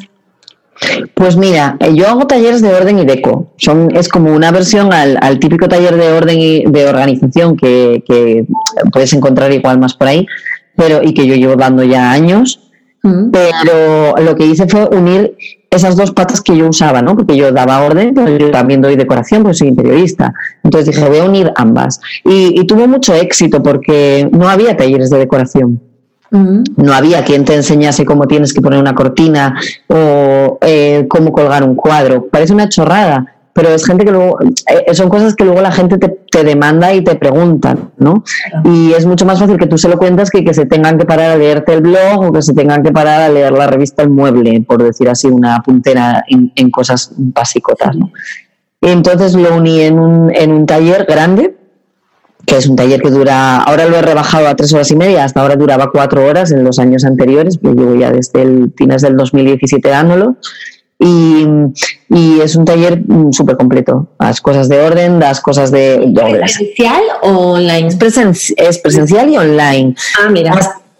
Pues mira, yo hago talleres de orden y deco. Son, es como una versión al, al típico taller de orden y de organización que, que puedes encontrar igual más por ahí, pero y que yo llevo dando ya años, mm. pero lo que hice fue unir esas dos patas que yo usaba, ¿no? Porque yo daba orden, pero yo también doy decoración, porque soy interiorista. Entonces dije, voy a unir ambas. Y, y tuvo mucho éxito porque no había talleres de decoración. Uh-huh. No había quien te enseñase cómo tienes que poner una cortina o eh, cómo colgar un cuadro. Parece una chorrada, pero es gente que luego eh, son cosas que luego la gente te, te demanda y te pregunta, ¿no? Uh-huh. Y es mucho más fácil que tú se lo cuentas que que se tengan que parar a leerte el blog o que se tengan que parar a leer la revista El Mueble, por decir así, una puntera en, en cosas basicotas, ¿no? Y entonces lo uní en un, en un taller grande, que es un taller que dura, ahora lo he rebajado a tres horas y media, hasta ahora duraba cuatro horas en los años anteriores, yo llevo ya desde el fines del dos mil diecisiete dándolo, y, y es un taller súper completo, las cosas de orden, las cosas de... ¿Es presencial o online? Es, presen, es presencial y online. Ah, mira. Hasta,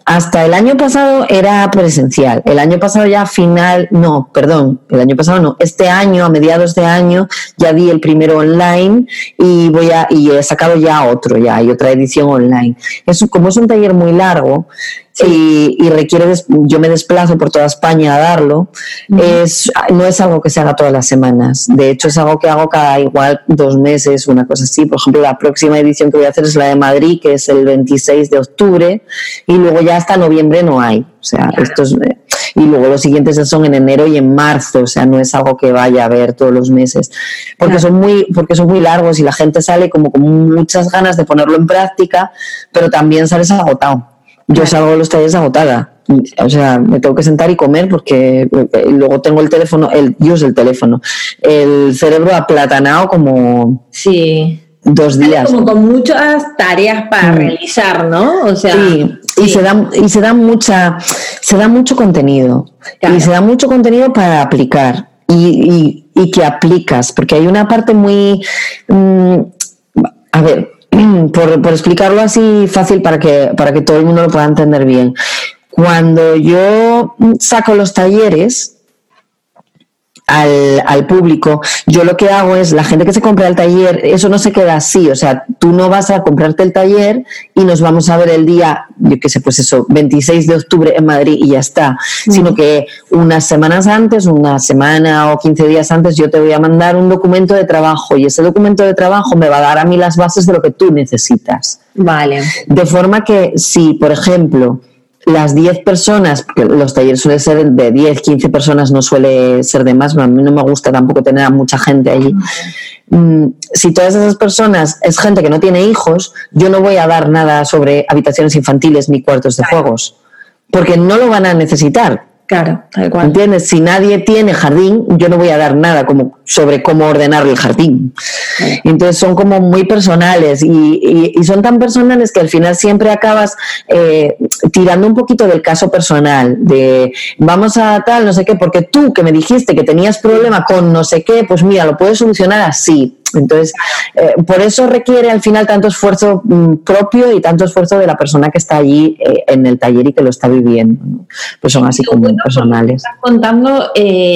hasta el año pasado era presencial. El año pasado ya final, no, perdón, el año pasado no, este año, a mediados de año, ya di el primero online y voy a, y he sacado ya otro, ya hay otra edición online. Es, como es un taller muy largo, sí. y, y requiere, des, yo me desplazo por toda España a darlo, uh-huh. es, no es algo que se haga todas las semanas. De hecho, es algo que hago cada igual dos meses, una cosa así. Por ejemplo, la próxima edición que voy a hacer es la de Madrid, que es el veintiséis de octubre, y luego ya hasta noviembre no hay. O sea, claro. esto es, y luego los siguientes son en enero y en marzo. O sea, no es algo que vaya a ver todos los meses, porque claro. son muy, porque son muy largos y la gente sale como con muchas ganas de ponerlo en práctica, pero también sales agotado. Yo salgo de los talleres agotada, o sea, me tengo que sentar y comer porque luego tengo el teléfono, el, yo uso el teléfono, el cerebro aplatanado como sí. dos días. Como con muchas tareas para mm. realizar, ¿no? O sea, sí, sí. Y se da, y se da mucha, se da mucho contenido, claro. y se da mucho contenido para aplicar y, y, y que aplicas, porque hay una parte muy, mmm, a ver. Por, por explicarlo así fácil para que, para que todo el mundo lo pueda entender bien. Cuando yo saco los talleres al, al público, yo lo que hago es, la gente que se compra el taller, eso no se queda así, o sea, tú no vas a comprarte el taller y nos vamos a ver el día, yo qué sé, pues eso, veintiséis de octubre en Madrid y ya está, mm. sino que unas semanas antes, una semana o quince días antes, yo te voy a mandar un documento de trabajo y ese documento de trabajo me va a dar a mí las bases de lo que tú necesitas. Vale. De forma que si, por ejemplo, las diez personas, porque los talleres suelen ser de diez, quince personas, no suele ser de más, a mí no me gusta tampoco tener a mucha gente allí. Mm, si todas esas personas es gente que no tiene hijos, yo no voy a dar nada sobre habitaciones infantiles ni cuartos de juegos, porque no lo van a necesitar. Claro, tal cual. ¿Entiendes? Si nadie tiene jardín, yo no voy a dar nada como sobre cómo ordenar el jardín. Entonces son como muy personales y, y, y son tan personales que al final siempre acabas eh, tirando un poquito del caso personal, de vamos a tal, no sé qué, porque tú que me dijiste que tenías problema con no sé qué, pues mira, lo puedes solucionar así. Entonces, eh, por eso requiere al final tanto esfuerzo mm, propio y tanto esfuerzo de la persona que está allí eh, en el taller y que lo está viviendo, ¿no? Pues son así como bueno, personales. Lo que estás contando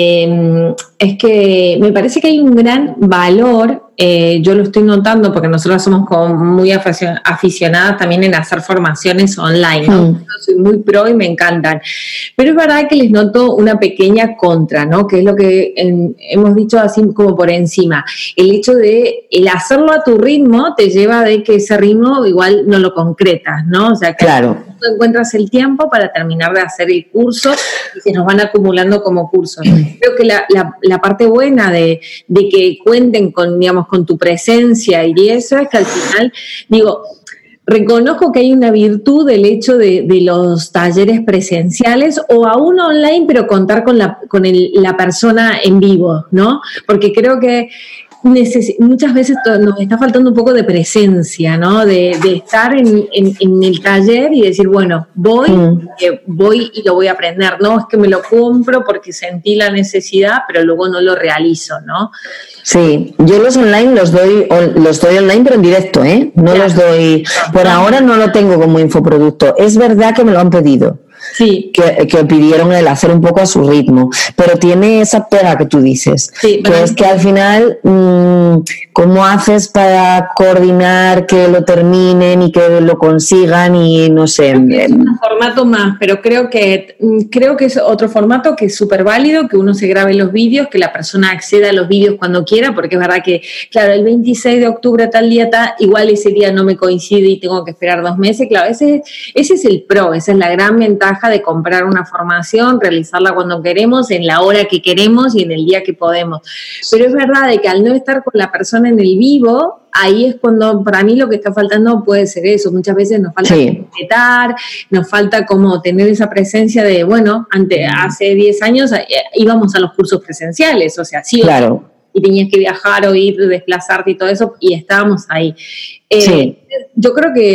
eh, es que me parece que hay un gran valor, eh, yo lo estoy notando porque nosotros somos como muy aficionadas también en hacer formaciones online, ¿no? Mm. Yo soy muy pro y me encantan, pero es verdad que les noto una pequeña contra, ¿no? Que es lo que en, hemos dicho así como por encima, el hecho de el hacerlo a tu ritmo te lleva de que ese ritmo igual no lo concretas, ¿no? O sea, que claro. tú encuentras el tiempo para terminar de hacer el curso y se nos van acumulando como cursos. Creo que la, la, la parte buena de, de que cuenten con, digamos, con tu presencia y eso es que al final, digo, reconozco que hay una virtud del hecho de, de los talleres presenciales o aún online, pero contar con la, con el, la persona en vivo, ¿no? Porque creo que Neces- muchas veces to- nos está faltando un poco de presencia, ¿no? De, de estar en, en, en el taller y decir, bueno, voy, mm. eh, voy y lo voy a aprender, ¿no? Es que me lo compro porque sentí la necesidad, pero luego no lo realizo, ¿no? Sí, yo los online los doy, los doy online, pero en directo, ¿eh? No claro. los doy, por ahora no lo tengo como infoproducto. Es verdad que me lo han pedido. Sí. Que, que pidieron el hacer un poco a su ritmo, pero tiene esa pega que tú dices, sí, que es que al final mmm, ¿cómo haces para coordinar que lo terminen y que lo consigan? Y no sé, es un formato más, pero creo que creo que es otro formato que es súper válido, que uno se grabe los vídeos, que la persona acceda a los vídeos cuando quiera, porque es verdad que, claro, el veintiséis de octubre tal día, tal, igual ese día no me coincide y tengo que esperar dos meses, claro, ese, ese es el pro, esa es la gran ventaja de comprar una formación, realizarla cuando queremos, en la hora que queremos y en el día que podemos. Pero es verdad de que al no estar con la persona en el vivo, ahí es cuando para mí lo que está faltando puede ser eso. Muchas veces nos falta completar, sí. nos falta como tener esa presencia de, bueno, ante, hace diez años íbamos a los cursos presenciales, o sea, sí, claro. y tenías que viajar o ir, desplazarte y todo eso, y estábamos ahí. Eh, sí. Yo creo que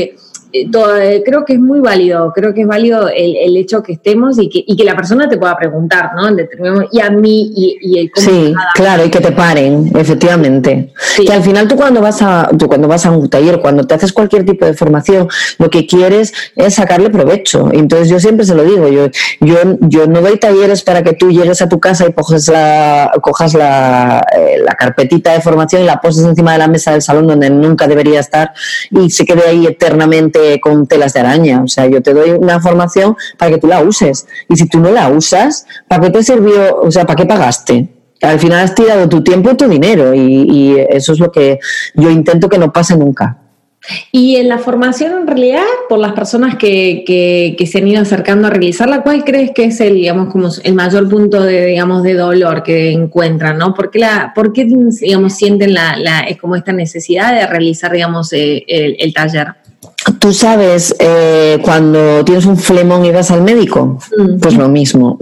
todo, eh, creo que es muy válido, creo que es válido el, el hecho que estemos y que, y que la persona te pueda preguntar, ¿no? Y a mí, y, y el cómo. Sí, claro, y que te paren, efectivamente. Sí. Que al final tú cuando vas a tú cuando vas a un taller, cuando te haces cualquier tipo de formación, lo que quieres es sacarle provecho. Entonces yo siempre se lo digo, yo yo yo no doy talleres para que tú llegues a tu casa y coges la cojas la, eh, la carpetita de formación y la poses encima de la mesa del salón donde nunca debería estar y se quede ahí eternamente con telas de araña. O sea, yo te doy una formación para que tú la uses. Y si tú no la usas, ¿para qué te sirvió? O sea, ¿para qué pagaste? Al final has tirado tu tiempo y tu dinero y, y eso es lo que yo intento que no pase nunca. Y en la formación, en realidad, por las personas que, que, que se han ido acercando a realizarla, ¿cuál crees que es el, digamos, como el mayor punto de, digamos, de dolor que encuentran, ¿no? ¿Por qué, la, por qué digamos, sienten la, la, es como esta necesidad de realizar, digamos, eh, el, el taller? Tú sabes, eh, cuando tienes un flemón y vas al médico, mm. pues lo mismo.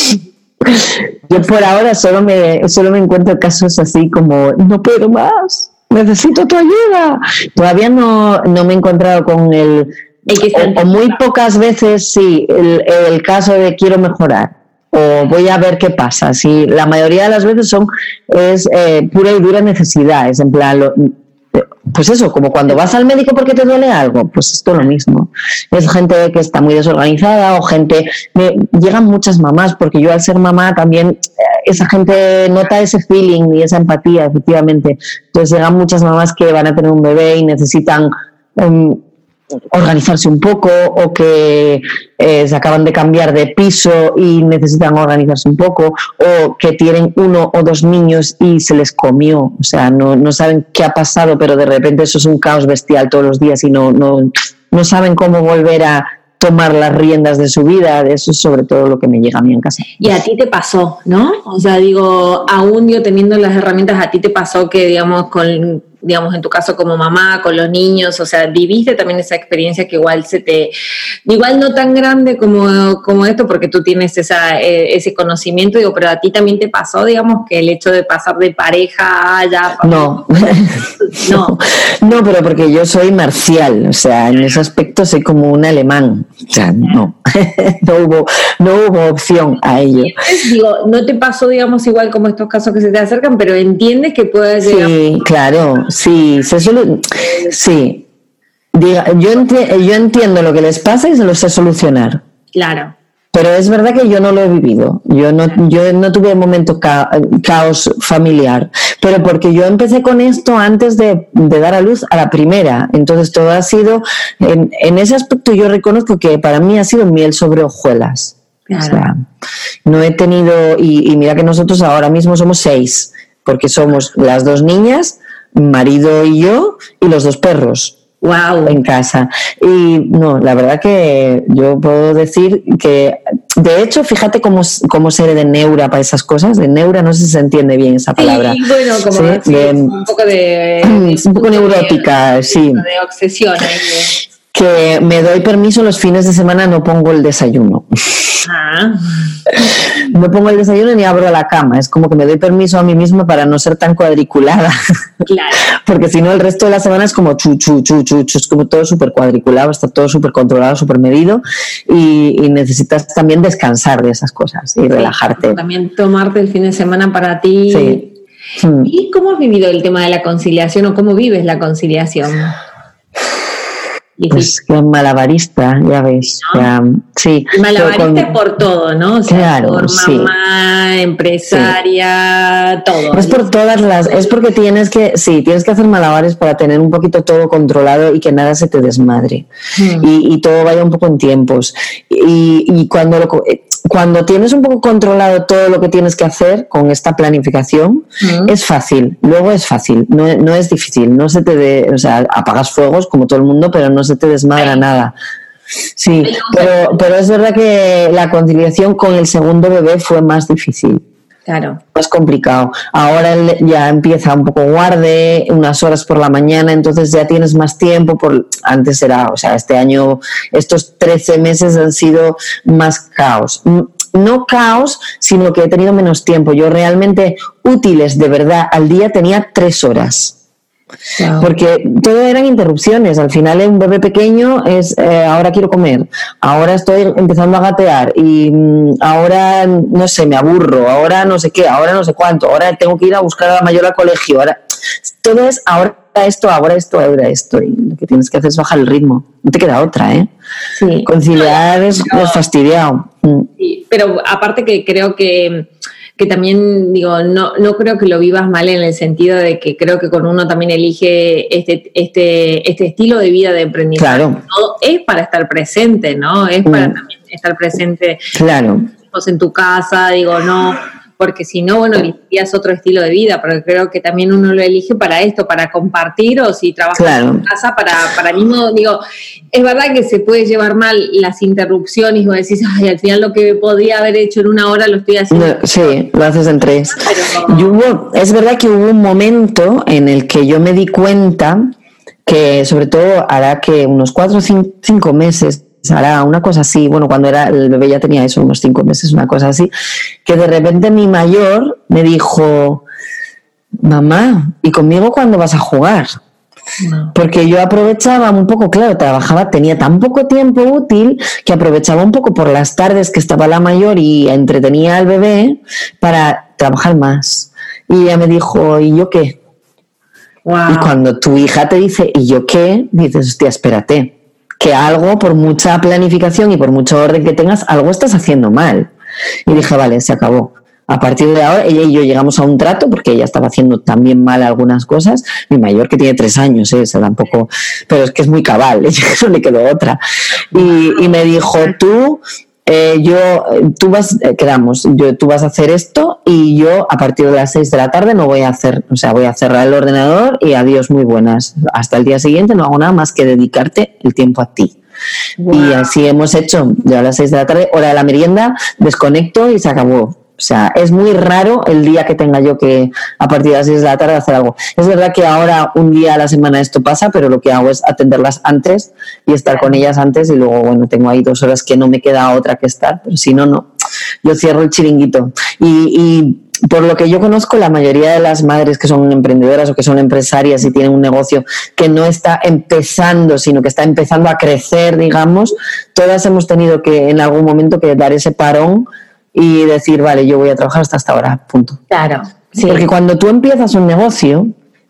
Yo por ahora solo me, solo me encuentro casos así como, no puedo más. Necesito tu ayuda. Todavía no, no me he encontrado con el, el que o, o muy pocas veces sí, el, el caso de quiero mejorar o voy a ver qué pasa. Sí, la mayoría de las veces son es eh, pura y dura necesidad. Es en plan, lo, pues eso, como cuando vas al médico porque te duele algo, pues esto es lo mismo. Es gente que está muy desorganizada o gente... Me, llegan muchas mamás, porque yo al ser mamá también, esa gente nota ese feeling y esa empatía, efectivamente. Entonces llegan muchas mamás que van a tener un bebé y necesitan um, organizarse un poco o que eh, se acaban de cambiar de piso y necesitan organizarse un poco o que tienen uno o dos niños y se les comió, o sea, no, no saben qué ha pasado, pero de repente eso es un caos bestial todos los días y no, no, no saben cómo volver a tomar las riendas de su vida. Eso es sobre todo lo que me llega a mí en casa. Y a ti te pasó, ¿no? O sea, digo, aún yo teniendo las herramientas, a ti te pasó que, digamos, con... digamos, en tu caso como mamá, con los niños, o sea, viviste también esa experiencia que igual se te, igual no tan grande como, como esto, porque tú tienes esa, eh, ese conocimiento, digo, pero a ti también te pasó, digamos, que el hecho de pasar de pareja a ya... No. no, no, pero porque yo soy marcial, o sea, en ese aspecto soy como un alemán, o sea, no, no hubo, no hubo opción a ello. Entonces, digo, no te pasó, digamos, igual como estos casos que se te acercan, pero entiendes que puedes llegar... Sí, claro. Sí, se suele, sí. Diga, yo, enti- yo entiendo lo que les pasa y se lo sé solucionar. Claro. Pero es verdad que yo no lo he vivido. Yo no, yo no tuve un momento ca- caos familiar. Pero porque yo empecé con esto antes de, de dar a luz a la primera. Entonces todo ha sido, en, en ese aspecto yo reconozco que para mí ha sido miel sobre hojuelas. Claro. O sea, no he tenido, y, y mira que nosotros ahora mismo somos seis, porque somos las dos niñas, marido y yo y los dos perros. Wow. En casa. Y no, la verdad que yo puedo decir que, de hecho, fíjate cómo, cómo ser de neura para esas cosas. De neura no sé si se entiende bien esa palabra. Sí, bueno, como ¿sí? sí, de, un poco de, de un poco neurótica, de, sí. De obsesión. ¿eh? Que me doy permiso los fines de semana, no pongo el desayuno. Ah. No pongo el desayuno ni abro la cama. Es como que me doy permiso a mí misma para no ser tan cuadriculada. Claro. Porque si no, el resto de la semana es como chu, chu, chu, chu, chu. Es como todo súper cuadriculado, está todo súper controlado, súper medido. Y, y necesitas también descansar de esas cosas y sí, relajarte. También tomarte el fin de semana para ti. Sí. ¿Y cómo has vivido el tema de la conciliación o cómo vives la conciliación? Pues que malabarista, ya ves. ¿No? Ya, sí. Malabarista con, por todo, ¿no? O sea, claro, por mamá, sí. empresaria, sí. todo. Es por todas las, es porque tienes que, sí, tienes que hacer malabares para tener un poquito todo controlado y que nada se te desmadre. Hmm. Y, y todo vaya un poco en tiempos. Y, y cuando lo, cuando tienes un poco controlado todo lo que tienes que hacer con esta planificación, uh-huh. es fácil, luego es fácil, no, no es difícil, no se te de, o sea, apagas fuegos como todo el mundo, pero no se te desmadra nada. Sí, pero, pero es verdad que la conciliación con el segundo bebé fue más difícil. Claro. Más complicado. Ahora ya empieza un poco guarde, unas horas por la mañana, entonces ya tienes más tiempo. Por antes era, o sea, este año, estos trece meses han sido más caos. No caos, sino que he tenido menos tiempo. Yo realmente útiles, de verdad, al día tenía tres horas. Wow. Porque todo eran interrupciones. Al final un bebé pequeño es eh, ahora quiero comer, ahora estoy empezando a gatear y mm, ahora no sé, me aburro, ahora no sé qué, ahora no sé cuánto, ahora tengo que ir a buscar a la mayor al colegio, ahora todo es ahora esto, ahora esto, ahora esto, y lo que tienes que hacer es bajar el ritmo, no te queda otra, ¿eh? Sí. Conciliar es, pero, es fastidiado. Sí, pero aparte que creo que que también, digo, no, no creo que lo vivas mal en el sentido de que creo que con uno también elige este, este, este estilo de vida de emprendizaje. Claro. ¿No? Es para estar presente, ¿no? Es para mm. también estar presente claro. en tu casa, digo, no, porque si no, bueno, elegirías otro estilo de vida, pero creo que también uno lo elige para esto, para compartir, o si trabajas claro. en casa, para, para mismo, digo, es verdad que se puede llevar mal las interrupciones, o decís, ay, al final lo que podría haber hecho en una hora lo estoy haciendo. No, sí, lo haces en tres. Pero, y hubo, es verdad que hubo un momento en el que yo me di cuenta que, sobre todo, hará que unos cuatro o cinco, cinco meses, hará una cosa así, bueno, cuando era el bebé ya tenía eso, unos cinco meses, una cosa así, que de repente mi mayor me dijo, mamá, ¿y conmigo cuándo vas a jugar? No. Porque yo aprovechaba un poco, claro, trabajaba, tenía tan poco tiempo útil que aprovechaba un poco por las tardes que estaba la mayor y entretenía al bebé para trabajar más. Y ella me dijo, ¿y yo qué? Wow. Y cuando tu hija te dice, ¿y yo qué? Dices, hostia, espérate, que algo, por mucha planificación y por mucho orden que tengas, algo estás haciendo mal. Y dije, vale, se acabó. A partir de ahora, ella y yo llegamos a un trato, porque ella estaba haciendo también mal algunas cosas. Mi mayor, que tiene tres años, ¿eh? Se da un poco, pero es que es muy cabal, ella no le quedó otra. Y, y me dijo, tú, eh, yo, tú vas, eh, quedamos, yo, tú vas a hacer esto y yo a partir de las seis de la tarde no voy a hacer, o sea, voy a cerrar el ordenador y adiós, muy buenas. Hasta el día siguiente no hago nada más que dedicarte el tiempo a ti. Wow. Y así hemos hecho. Yo a las seis de la tarde, hora de la merienda, desconecto y se acabó. O sea, es muy raro el día que tenga yo que a partir de las seis de la tarde hacer algo. Es verdad que ahora un día a la semana esto pasa, pero lo que hago es atenderlas antes y estar con ellas antes, y luego, bueno, tengo ahí dos horas que no me queda otra que estar, pero si no, no. Yo cierro el chiringuito. Y, y por lo que yo conozco, la mayoría de las madres que son emprendedoras o que son empresarias y tienen un negocio que no está empezando, sino que está empezando a crecer, digamos, todas hemos tenido que en algún momento que dar ese parón y decir, vale, yo voy a trabajar hasta esta hora, punto. Claro. Sí. Porque cuando tú empiezas un negocio,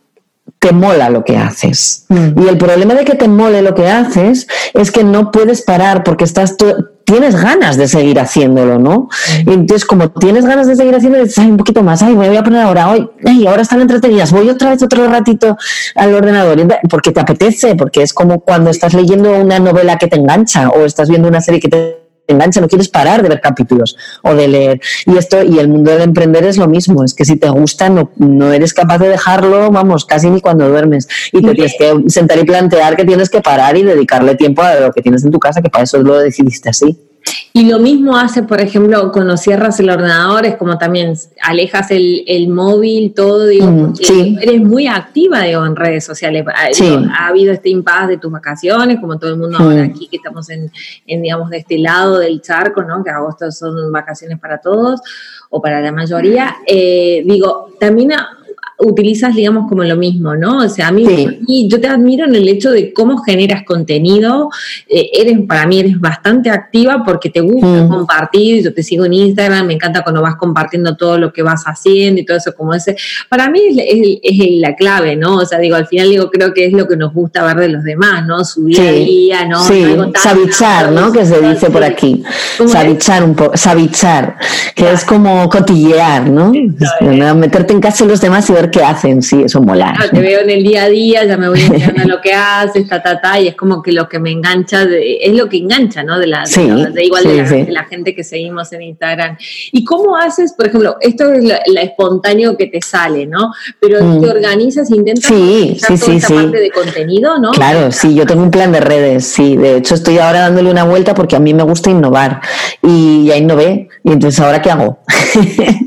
te mola lo que haces. Mm. Y el problema de que te mole lo que haces es que no puedes parar porque estás to- tienes ganas de seguir haciéndolo, ¿no? Mm. Y entonces, como tienes ganas de seguir haciéndolo, dices, ay, un poquito más, ay, me voy a poner ahora, hoy, ay, ahora están entretenidas, voy otra vez otro ratito al ordenador, porque te apetece, porque es como cuando estás leyendo una novela que te engancha o estás viendo una serie que te engancha, no quieres parar de ver capítulos o de leer. Y esto, y el mundo del emprender es lo mismo, es que si te gusta no, no eres capaz de dejarlo, vamos, casi ni cuando duermes. Y te tienes que sentar y plantear que tienes que parar y dedicarle tiempo a lo que tienes en tu casa, que para eso lo decidiste así. Y lo mismo hace, por ejemplo, cuando cierras el ordenador, es como también alejas el, el móvil, todo, digo, mm, sí. Eres muy activa, digo, en redes sociales. Sí. Digo, ha habido este impasse de tus vacaciones, como todo el mundo mm. ahora aquí, que estamos en, en, digamos, de este lado del charco, ¿no? Que agosto son vacaciones para todos, o para la mayoría. Eh, digo, también a, utilizas, digamos, como lo mismo, ¿no? O sea, a mí, sí. a mí yo te admiro en el hecho de cómo generas contenido. Eh, eres, para mí eres bastante activa porque te gusta mm. compartir. Yo te sigo en Instagram, me encanta cuando vas compartiendo todo lo que vas haciendo y todo eso, como ese. Para mí es, es, es la clave, ¿no? O sea, digo, al final digo, creo que es lo que nos gusta ver de los demás, ¿no? Su día a día, ¿no? Sí, sabichar, ¿no? Que se dice por aquí. Sabichar un poco, sabichar, que claro. es como cotillear, ¿no? Es, meterte en casa de los demás y ver qué hacen, sí, eso mola. Claro, te veo en el día a día, ya me voy enterando a lo que haces, ta, ta, ta, y es como que lo que me engancha, de, es lo que engancha, ¿no? De la, sí, de, de igual sí, de, la, sí. de la gente que seguimos en Instagram. ¿Y cómo haces, por ejemplo, esto es lo, lo espontáneo que te sale, ¿no? Pero mm. te organizas, intentas sí, sí, toda sí, esta sí. parte de contenido, ¿no? Claro, sí, yo tengo un plan de redes, sí, de hecho estoy ahora dándole una vuelta porque a mí me gusta innovar y ya innové, y entonces ¿ahora qué hago?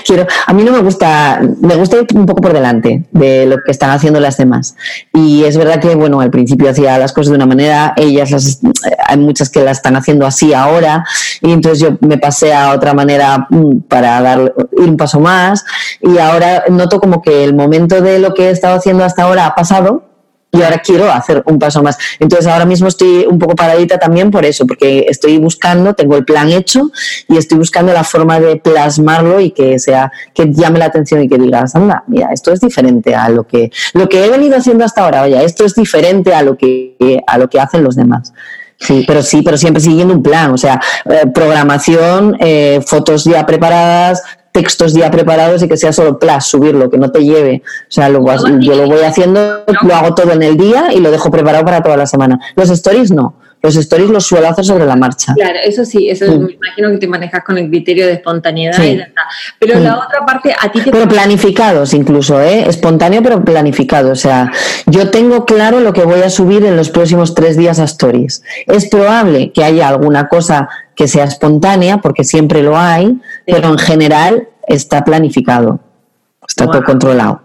quiero, a mí no me gusta, me gusta ir un poco por delante de lo que están haciendo las demás. Y es verdad que, bueno, al principio hacía las cosas de una manera, ellas las, hay muchas que las están haciendo así ahora, y entonces yo me pasé a otra manera para dar, ir un paso más, y ahora noto como que el momento de lo que he estado haciendo hasta ahora ha pasado, y ahora quiero hacer un paso más. Entonces ahora mismo estoy un poco paradita también por eso, porque estoy buscando, tengo el plan hecho y estoy buscando la forma de plasmarlo y que sea, que llame la atención y que digas, anda, mira, esto es diferente a lo que, lo que he venido haciendo hasta ahora, oye, esto es diferente a lo que, a lo que hacen los demás. Sí, pero sí, pero siempre siguiendo un plan, o sea, eh, programación, eh, fotos ya preparadas, textos ya preparados y que sea solo plus, subirlo, que no te lleve. O sea, lo, yo lo voy haciendo, lo hago todo en el día y lo dejo preparado para toda la semana. Los stories no. Los stories los suelo hacer sobre la marcha. Claro, eso sí, eso mm. me imagino que te manejas con el criterio de espontaneidad sí. y ya está. Pero mm. la otra parte, a ti te... Pero planificados incluso, ¿eh? Espontáneo pero planificado. O sea, yo tengo claro lo que voy a subir en los próximos tres días a stories. Es probable que haya alguna cosa que sea espontánea, porque siempre lo hay, sí. pero en general está planificado. Está wow. todo controlado.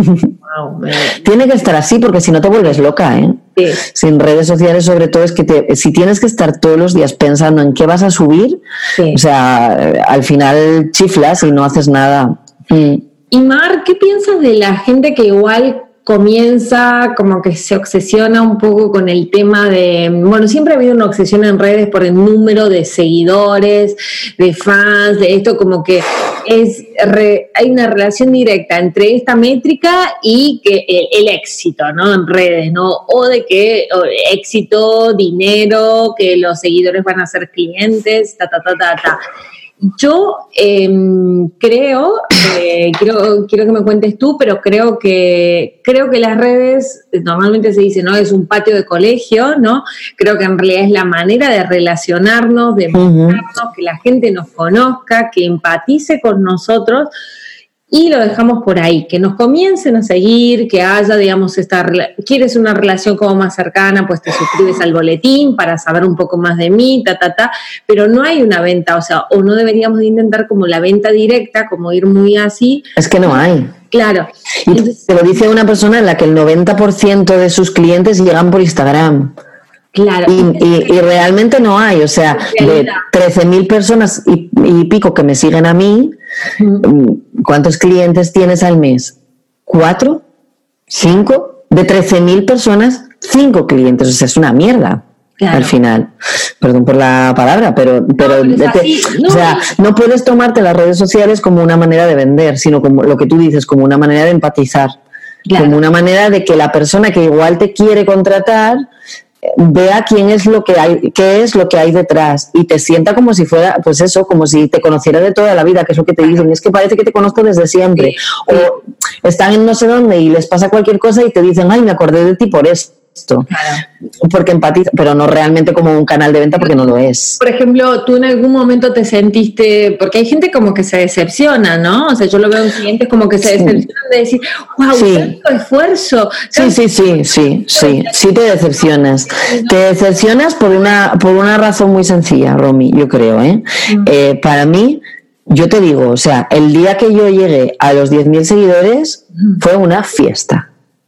Wow, tiene que estar así porque si no te vuelves loca, ¿eh? Sí. Sin redes sociales sobre todo es que te, si tienes que estar todos los días pensando en qué vas a subir, sí. o sea, al final chiflas y no haces nada. Mm. Y Mar, ¿qué piensas de la gente que igual comienza como que se obsesiona un poco con el tema de, bueno, siempre ha habido una obsesión en redes por el número de seguidores, de fans, de esto como que es re, hay una relación directa entre esta métrica y que el, el éxito, ¿no? En redes, ¿no? O de que o éxito, dinero, que los seguidores van a ser clientes, ta, ta, ta, ta, ta. Yo eh, creo, eh, quiero, quiero que me cuentes tú, pero creo que creo que las redes, normalmente se dice, ¿no? Es un patio de colegio, ¿no? Creo que en realidad es la manera de relacionarnos, de mostrarnos, uh-huh. que la gente nos conozca, que empatice con nosotros. Y lo dejamos por ahí, que nos comiencen a seguir, que haya, digamos, esta, quieres una relación como más cercana, pues te suscribes al boletín para saber un poco más de mí, ta, ta, ta, pero no hay una venta, o sea, o no deberíamos de intentar como la venta directa, como ir muy así. Es que no hay. Claro. Y entonces, te lo dice una persona en la que el noventa por ciento de sus clientes llegan por Instagram. Claro. Y, y, y realmente no hay, o sea, de trece mil personas y, y pico que me siguen a mí, ¿cuántos clientes tienes al mes? ¿Cuatro? ¿Cinco? De trece mil personas, cinco clientes, o sea, es una mierda. Claro. Al final, perdón por la palabra, pero, pero, no, pero te, no. o sea, no puedes tomarte las redes sociales como una manera de vender, sino como lo que tú dices, como una manera de empatizar, claro. como una manera de que la persona que igual te quiere contratar vea quién es lo que hay, qué es lo que hay detrás y te sienta como si fuera, pues eso, como si te conociera de toda la vida, que es lo que te dicen, es que parece que te conozco desde siempre, sí. o están en no sé dónde y les pasa cualquier cosa y te dicen, ay, me acordé de ti por esto. Claro. Porque empatiza, pero no realmente como un canal de venta, porque no lo es. Por ejemplo, tú en algún momento te sentiste, porque hay gente como que se decepciona, ¿no? O sea, yo lo veo en clientes como que se sí. decepcionan de decir, wow, sí. tanto esfuerzo. Sí, sí, sí, sí, sí, sí te decepcionas. Te decepcionas por una, por una razón muy sencilla, Romy, yo creo, ¿eh? Mm. eh para mí, yo te digo, o sea, el día que yo llegué a los diez mil seguidores mm. fue una fiesta.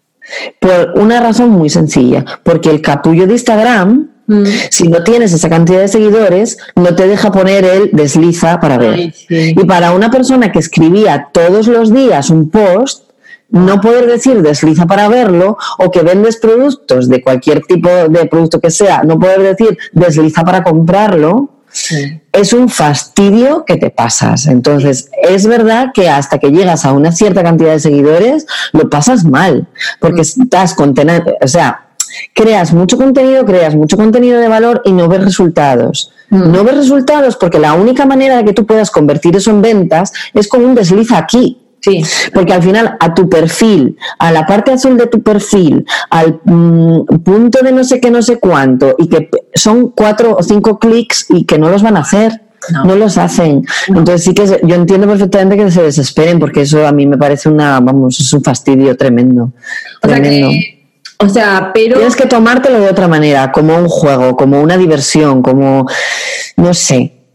Por una razón muy sencilla, porque el capullo de Instagram, mm. si no tienes esa cantidad de seguidores, no te deja poner el desliza para ver. Ay, sí. Y para una persona que escribía todos los días un post, no poder decir desliza para verlo, o que vendes productos de cualquier tipo de producto que sea, no poder decir desliza para comprarlo, sí. es un fastidio que te pasas. Entonces, es verdad que hasta que llegas a una cierta cantidad de seguidores, lo pasas mal, porque mm. estás contenido, o sea, creas mucho contenido, creas mucho contenido de valor y no ves resultados. Mm. No ves resultados porque la única manera de que tú puedas convertir eso en ventas es con un desliza aquí. Sí. Porque al final a tu perfil, a la parte azul de tu perfil, al mm, punto de no sé qué, no sé cuánto, y que son cuatro o cinco clics y que no los van a hacer, no, no los hacen. No. Entonces sí que se, yo entiendo perfectamente que se desesperen, porque eso a mí me parece una, vamos, es un fastidio tremendo. O tremendo. sea que, o sea, pero... Tienes que tomártelo de otra manera, como un juego, como una diversión, como, no sé...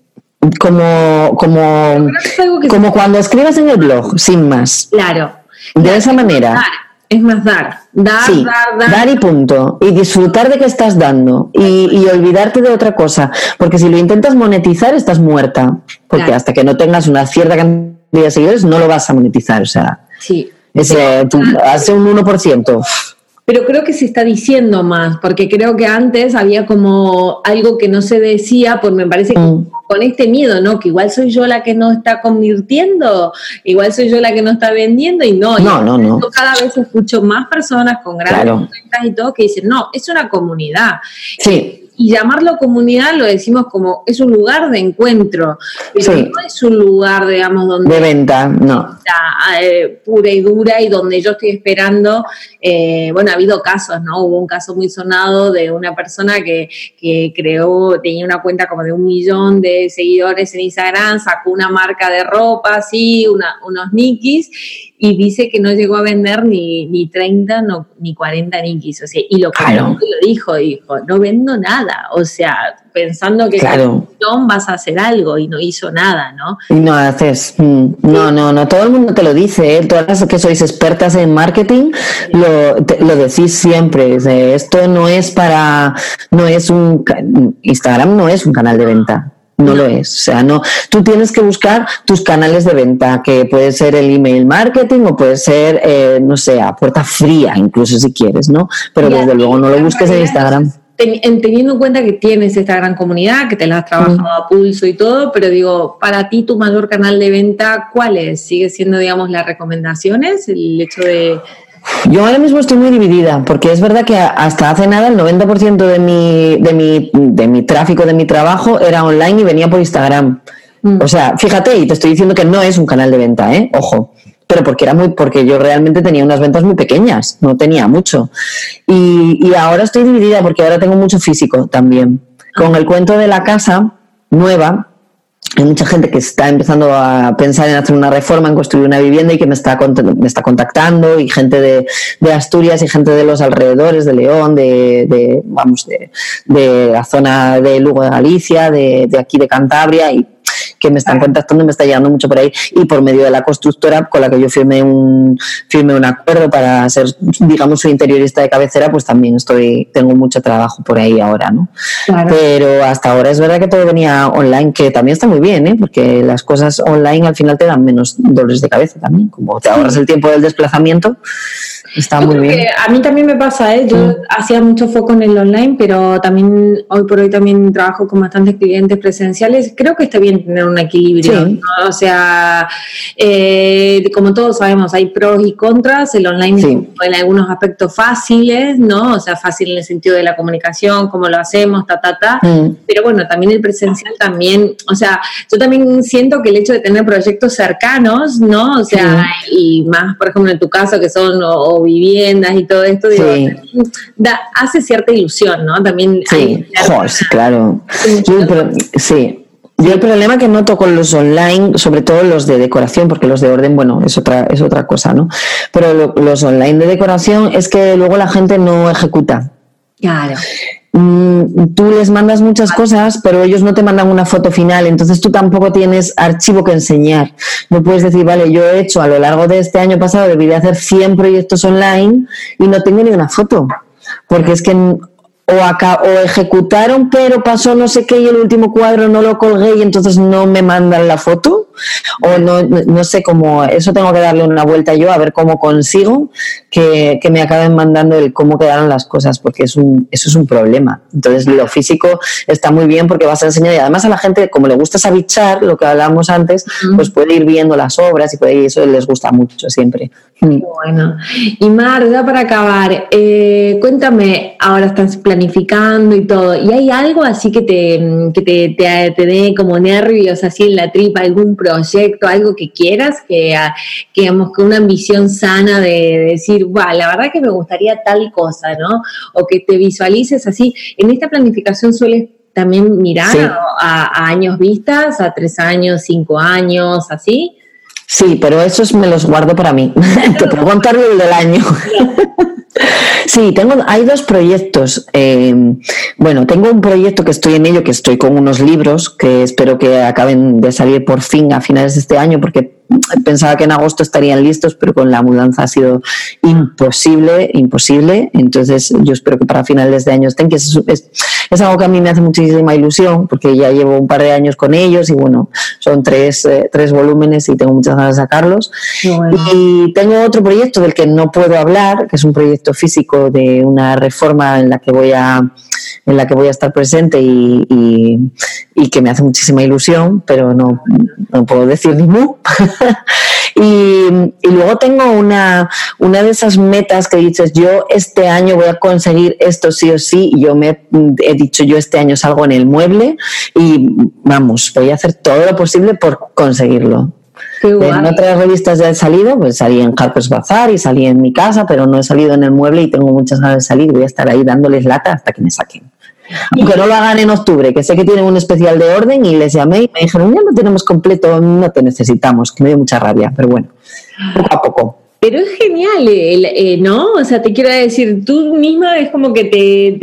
como, como, como cuando escribas en el blog, sin más. Claro. De claro, esa manera. Dar, es más dar. Dar, sí, dar, dar. Dar y punto. Y disfrutar de que estás dando. Y, y olvidarte de otra cosa. Porque si lo intentas monetizar, estás muerta. Porque claro. hasta que no tengas una cierta cantidad de seguidores, no lo vas a monetizar. O sea, sí. ese, tú, hace un uno por ciento. Pero creo que se está diciendo más, porque creo que antes había como algo que no se decía, pues me parece que mm. con este miedo, ¿no? Que igual soy yo la que no está convirtiendo, igual soy yo la que no está vendiendo, y no. No, y no, no. Cada vez escucho más personas con grandes claro. cuentas y todo que dicen, no, es una comunidad. Sí. Y llamarlo comunidad lo decimos como es un lugar de encuentro, pero sí. no es un lugar, digamos, donde de venta, no, está, eh, pura y dura y donde yo estoy esperando. Eh, bueno, ha habido casos, ¿no? Hubo un caso muy sonado de una persona que, que creó, tenía una cuenta como de un millón de seguidores en Instagram, sacó una marca de ropa, así, una, unos nikis, y dice que no llegó a vender ni, ni treinta no, ni cuarenta nikis, o sea, y lo, claro. lo dijo, dijo, no vendo nada, o sea, pensando que claro. con vas a hacer algo y no hizo nada, ¿no? Y no haces, no, no, no, todo el mundo te lo dice, ¿eh? Todas las que sois expertas en marketing, sí. lo, te, lo decís siempre, esto no es para, no es un, Instagram no es un canal de venta. No lo es, o sea, no. Tú tienes que buscar tus canales de venta, que puede ser el email marketing o puede ser, eh, no sé, a puerta fría, incluso si quieres, ¿no? Pero desde luego no lo busques en Instagram. Teniendo en cuenta que tienes esta gran comunidad, que te la has trabajado mm. a pulso y todo, pero digo, para ti tu mayor canal de venta, ¿cuál es? ¿Sigue siendo, digamos, las recomendaciones? El hecho de... Yo ahora mismo estoy muy dividida, porque es verdad que hasta hace nada el noventa por ciento de mi, de mi, de mi tráfico, de mi trabajo era online y venía por Instagram. Mm. O sea, fíjate, y te estoy diciendo que no es un canal de venta, ¿eh? Ojo. Pero porque era muy, porque yo realmente tenía unas ventas muy pequeñas, no tenía mucho. Y, y ahora estoy dividida porque ahora tengo mucho físico también. Con el cuento de la casa nueva, hay mucha gente que está empezando a pensar en hacer una reforma, en construir una vivienda y que me está, me está contactando, y gente de, de Asturias y gente de los alrededores, de León, de, de vamos, de, de la zona de Lugo de Galicia, de, de aquí de Cantabria, y que me están contactando, me está llegando mucho por ahí, y por medio de la constructora con la que yo firmé un firmé un acuerdo para ser, digamos, su interiorista de cabecera, pues también estoy tengo mucho trabajo por ahí ahora, ¿no? Claro. Pero hasta ahora es verdad que todo venía online, que también está muy bien, ¿eh? Porque las cosas online al final te dan menos dolores de cabeza también, como te ahorras el tiempo del desplazamiento. Está yo muy creo bien. Que a mí también me pasa, ¿eh? Yo mm. hacía mucho foco en el online, pero también hoy por hoy también trabajo con bastantes clientes presenciales. Creo que está bien tener un equilibrio, sí. ¿no? O sea, eh, como todos sabemos, hay pros y contras. El online sí. es en algunos aspectos fáciles, ¿no? O sea, fácil en el sentido de la comunicación, cómo lo hacemos, ta, ta, ta. Mm. Pero bueno, también el presencial también, o sea, yo también siento que el hecho de tener proyectos cercanos, ¿no? O sea, sí. y más, por ejemplo, en tu caso, que son o, o viviendas y todo esto, digo, sí. da, hace cierta ilusión, ¿no? También sí, hay Joder, claro. Yo, pero, sí. Yo el problema que noto con los online, sobre todo los de decoración, porque los de orden, bueno, es otra es otra cosa, ¿no? Pero lo, los online de decoración es que luego la gente no ejecuta. Claro. Mm, tú les mandas muchas cosas, pero ellos no te mandan una foto final, entonces tú tampoco tienes archivo que enseñar. No puedes decir, vale, yo he hecho a lo largo de este año pasado, debí de hacer cien proyectos online y no tengo ni una foto, porque es que o, acá, o ejecutaron pero pasó no sé qué y el último cuadro no lo colgué y entonces no me mandan la foto, o no, no sé cómo, eso tengo que darle una vuelta yo a ver cómo consigo que, que me acaben mandando el cómo quedaron las cosas, porque es un, eso es un problema. Entonces lo físico está muy bien porque vas a enseñar, y además a la gente, como le gusta sabichar, lo que hablábamos antes, pues puede ir viendo las obras y puede ir, eso les gusta mucho siempre. Bueno, y Mar, ya para acabar, eh, cuéntame, ahora estás planificando y todo, ¿y hay algo así que te, que te, te, te dé como nervios así en la tripa, algún proyecto, algo que quieras, que, que digamos que una ambición sana de, de decir, wow, la verdad que me gustaría tal cosa, ¿no? O que te visualices así? En esta planificación sueles también mirar sí. a, a años vistas, a tres años, cinco años, así. Sí, pero esos me los guardo para mí. Te puedo contar el del año. Sí, tengo, hay dos proyectos. Eh, bueno, tengo un proyecto que estoy en ello, que estoy con unos libros que espero que acaben de salir por fin a finales de este año, porque pensaba que en agosto estarían listos, pero con la mudanza ha sido imposible, imposible. Entonces yo espero que para finales de año estén, que es, es, es algo que a mí me hace muchísima ilusión, porque ya llevo un par de años con ellos y bueno, son tres, eh, tres volúmenes y tengo muchas ganas de sacarlos. Bueno. Y tengo otro proyecto del que no puedo hablar, que es un proyecto físico de una reforma en la que voy a en la que voy a estar presente y, y, y que me hace muchísima ilusión, pero no, no puedo decir ni mu. y, y luego tengo una, una de esas metas que dices, yo este año voy a conseguir esto sí o sí, y yo me he dicho, yo este año salgo en el mueble y vamos, voy a hacer todo lo posible por conseguirlo. En otras revistas ya he salido, pues salí en Harper's Bazaar y salí en mi casa, pero no he salido en el mueble y tengo muchas ganas de salir. Voy a estar ahí dándoles lata hasta que me saquen. Aunque no lo hagan en octubre, que sé que tienen un especial de orden y les llamé y me dijeron, ya lo tenemos completo, no te necesitamos, que me dio mucha rabia, pero bueno, poco a poco. Pero es genial, eh, ¿no? O sea, te quiero decir, tú misma es como que te...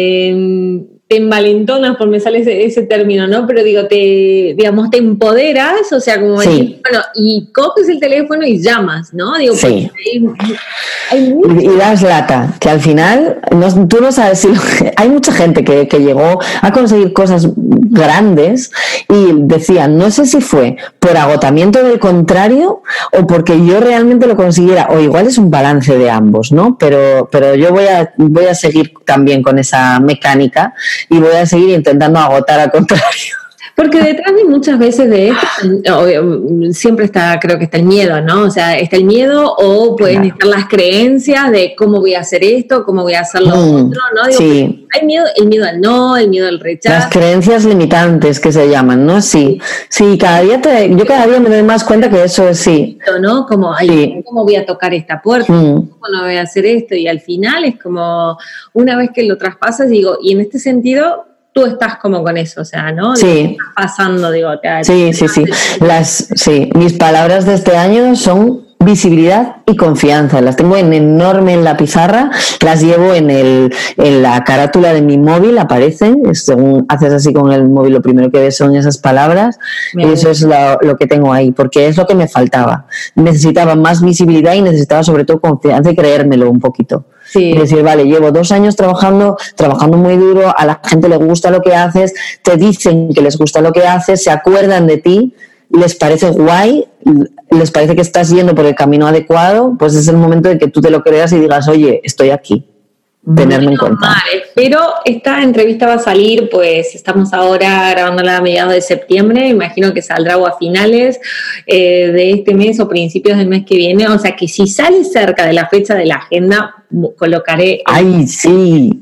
te... te envalentonas, por me sale ese, ese término, ¿no? Pero digo, te, digamos, te empoderas, o sea, como, sí. decir, bueno, y coges el teléfono y llamas, ¿no? Digo, sí. Hay, hay mucho... y, y das lata, que al final, no, tú no sabes si... Hay mucha gente que, que llegó a conseguir cosas grandes y decían, no sé si fue por agotamiento del contrario o porque yo realmente lo consiguiera, o igual es un balance de ambos, ¿no? Pero, pero yo voy a, voy a seguir también con esa mecánica y voy a seguir intentando agotar al contrario. Porque detrás de muchas veces de esto, siempre está, creo que está el miedo, ¿no? O sea, está el miedo o pueden claro. estar las creencias de cómo voy a hacer esto, cómo voy a hacer lo mm, otro, ¿no? Digo, sí. Hay miedo, el miedo al no, el miedo al rechazo. Las creencias limitantes que se llaman, ¿no? Sí, sí, cada día te, yo cada día me doy más cuenta que eso es sí. ¿No? Como, ay, sí. ¿Cómo voy a tocar esta puerta? Mm. ¿Cómo no voy a hacer esto? Y al final es como, una vez que lo traspasas, digo, y en este sentido... tú estás como con eso, o sea, ¿no? Sí. ¿Qué estás pasando? Digo, te, sí, sí, sí. Las, sí. Mis palabras de este año son visibilidad y confianza. Las tengo en enorme en la pizarra, las llevo en el en la carátula de mi móvil, aparecen, según haces así con el móvil, lo primero que ves son esas palabras. Bien. Y eso es lo, lo que tengo ahí, porque es lo que me faltaba. Necesitaba más visibilidad y necesitaba sobre todo confianza y creérmelo un poquito. Sí. Es decir, vale, llevo dos años trabajando, trabajando muy duro, a la gente le gusta lo que haces, te dicen que les gusta lo que haces, se acuerdan de ti, les parece guay, les parece que estás yendo por el camino adecuado, pues es el momento de que tú te lo creas y digas, oye, estoy aquí. Tenerme en cuenta. Vale, pero esta entrevista va a salir, pues estamos ahora grabándola a mediados de septiembre, imagino que saldrá o a finales eh, de este mes o principios del mes que viene, o sea que si sale cerca de la fecha de la agenda, colocaré... ¡Ay, sí!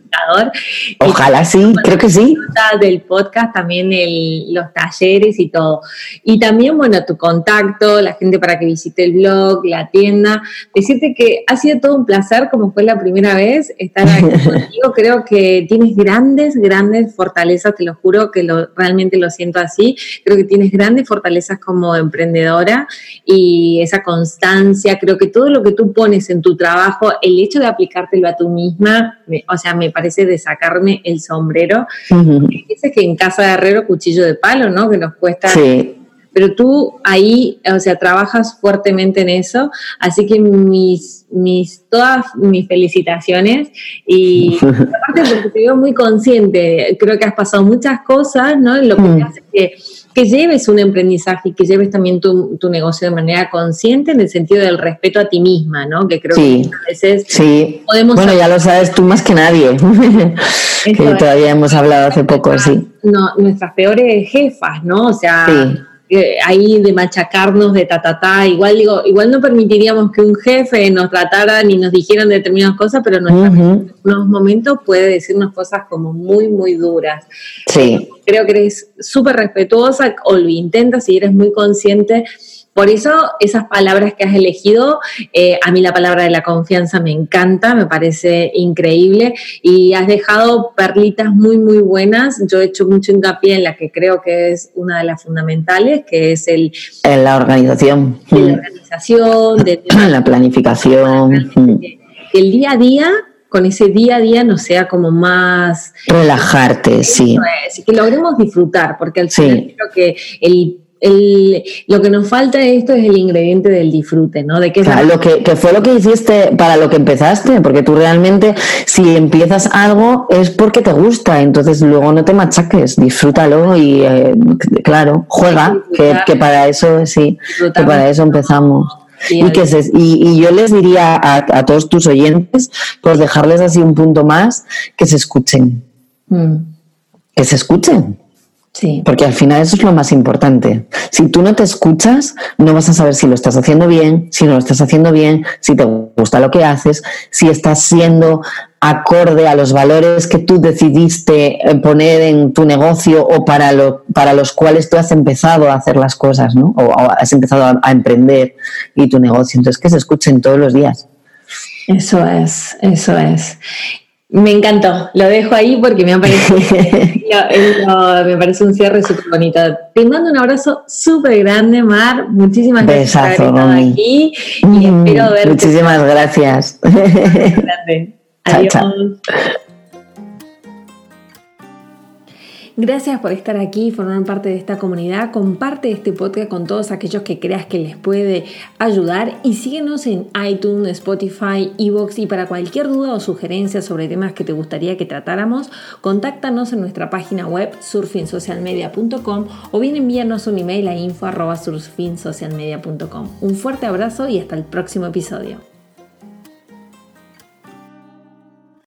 Ojalá y, sí, creo que sí. Del podcast, también el, los talleres y todo. Y también, bueno, tu contacto, la gente para que visite el blog, la tienda. Decirte que ha sido todo un placer, como fue la primera vez, estar aquí contigo. Creo que tienes grandes, grandes fortalezas, te lo juro que lo, realmente lo siento así. Creo que tienes grandes fortalezas como emprendedora y esa constancia. Creo que todo lo que tú pones en tu trabajo, el hecho de aplicártelo a tú misma, me, o sea, me parece de sacarme el sombrero. Uh-huh. Dices que en casa de herrero cuchillo de palo, ¿no? Que nos cuesta... Sí. Pero tú ahí, o sea, trabajas fuertemente en eso, así que mis, mis todas mis felicitaciones y aparte porque te veo muy consciente, creo que has pasado muchas cosas, ¿no? Lo que mm. te hace que, que lleves un aprendizaje y que lleves también tu, tu negocio de manera consciente en el sentido del respeto a ti misma, ¿no? Que creo sí. que a veces sí. podemos... Bueno, ya lo sabes tú más que nadie, que todavía hemos hablado hace poco, sí. No, nuestras peores jefas, ¿no? O sea... Sí. ahí de machacarnos de ta ta ta, igual digo, igual no permitiríamos que un jefe nos tratara ni nos dijeran determinadas cosas, pero en uh-huh. unos momentos puede decirnos cosas como muy muy duras. Sí. Creo que eres súper respetuosa o lo intentas y eres muy consciente. Por eso esas palabras que has elegido, eh, a mí la palabra de la confianza me encanta, me parece increíble y has dejado perlitas muy muy buenas. Yo he hecho mucho hincapié en la que creo que es una de las fundamentales, que es el... En la organización. De la organización, de, de la planificación. El día a día con ese día a día nos sea como más... Relajarte, sí. Es, que logremos disfrutar, porque al final sí. creo que el... El, lo que nos falta de esto es el ingrediente del disfrute, ¿no? De que, claro, lo que, que fue lo que hiciste para lo que empezaste, porque tú realmente si empiezas algo es porque te gusta, entonces luego no te machaques, disfrútalo y eh, claro, juega, que, que para eso sí, que para eso empezamos. Sí, y, que se, y, y yo les diría a, a todos tus oyentes, pues dejarles así un punto más, que se escuchen, mm. que se escuchen. Sí. Porque al final eso es lo más importante. Si tú no te escuchas, no vas a saber si lo estás haciendo bien, si no lo estás haciendo bien, si te gusta lo que haces, si estás siendo acorde a los valores que tú decidiste poner en tu negocio o para, lo, para los cuales tú has empezado a hacer las cosas, ¿no? O, o has empezado a, a emprender y tu negocio. Entonces, que se escuchen todos los días. Eso es, eso es. Me encantó, lo dejo ahí porque me parece, lo, lo, me parece un cierre súper bonito. Te mando un abrazo súper grande, Mar. Muchísimas gracias Besazo, por haber estado aquí y mm, espero verte. Muchísimas gracias. Adiós. Chao, chao. Gracias por estar aquí y formar parte de esta comunidad. Comparte este podcast con todos aquellos que creas que les puede ayudar y síguenos en iTunes, Spotify, iVoox y para cualquier duda o sugerencia sobre temas que te gustaría que tratáramos, contáctanos en nuestra página web surfing social media punto com o bien envíanos un email a info arroba surfing social media punto com. Un fuerte abrazo y hasta el próximo episodio.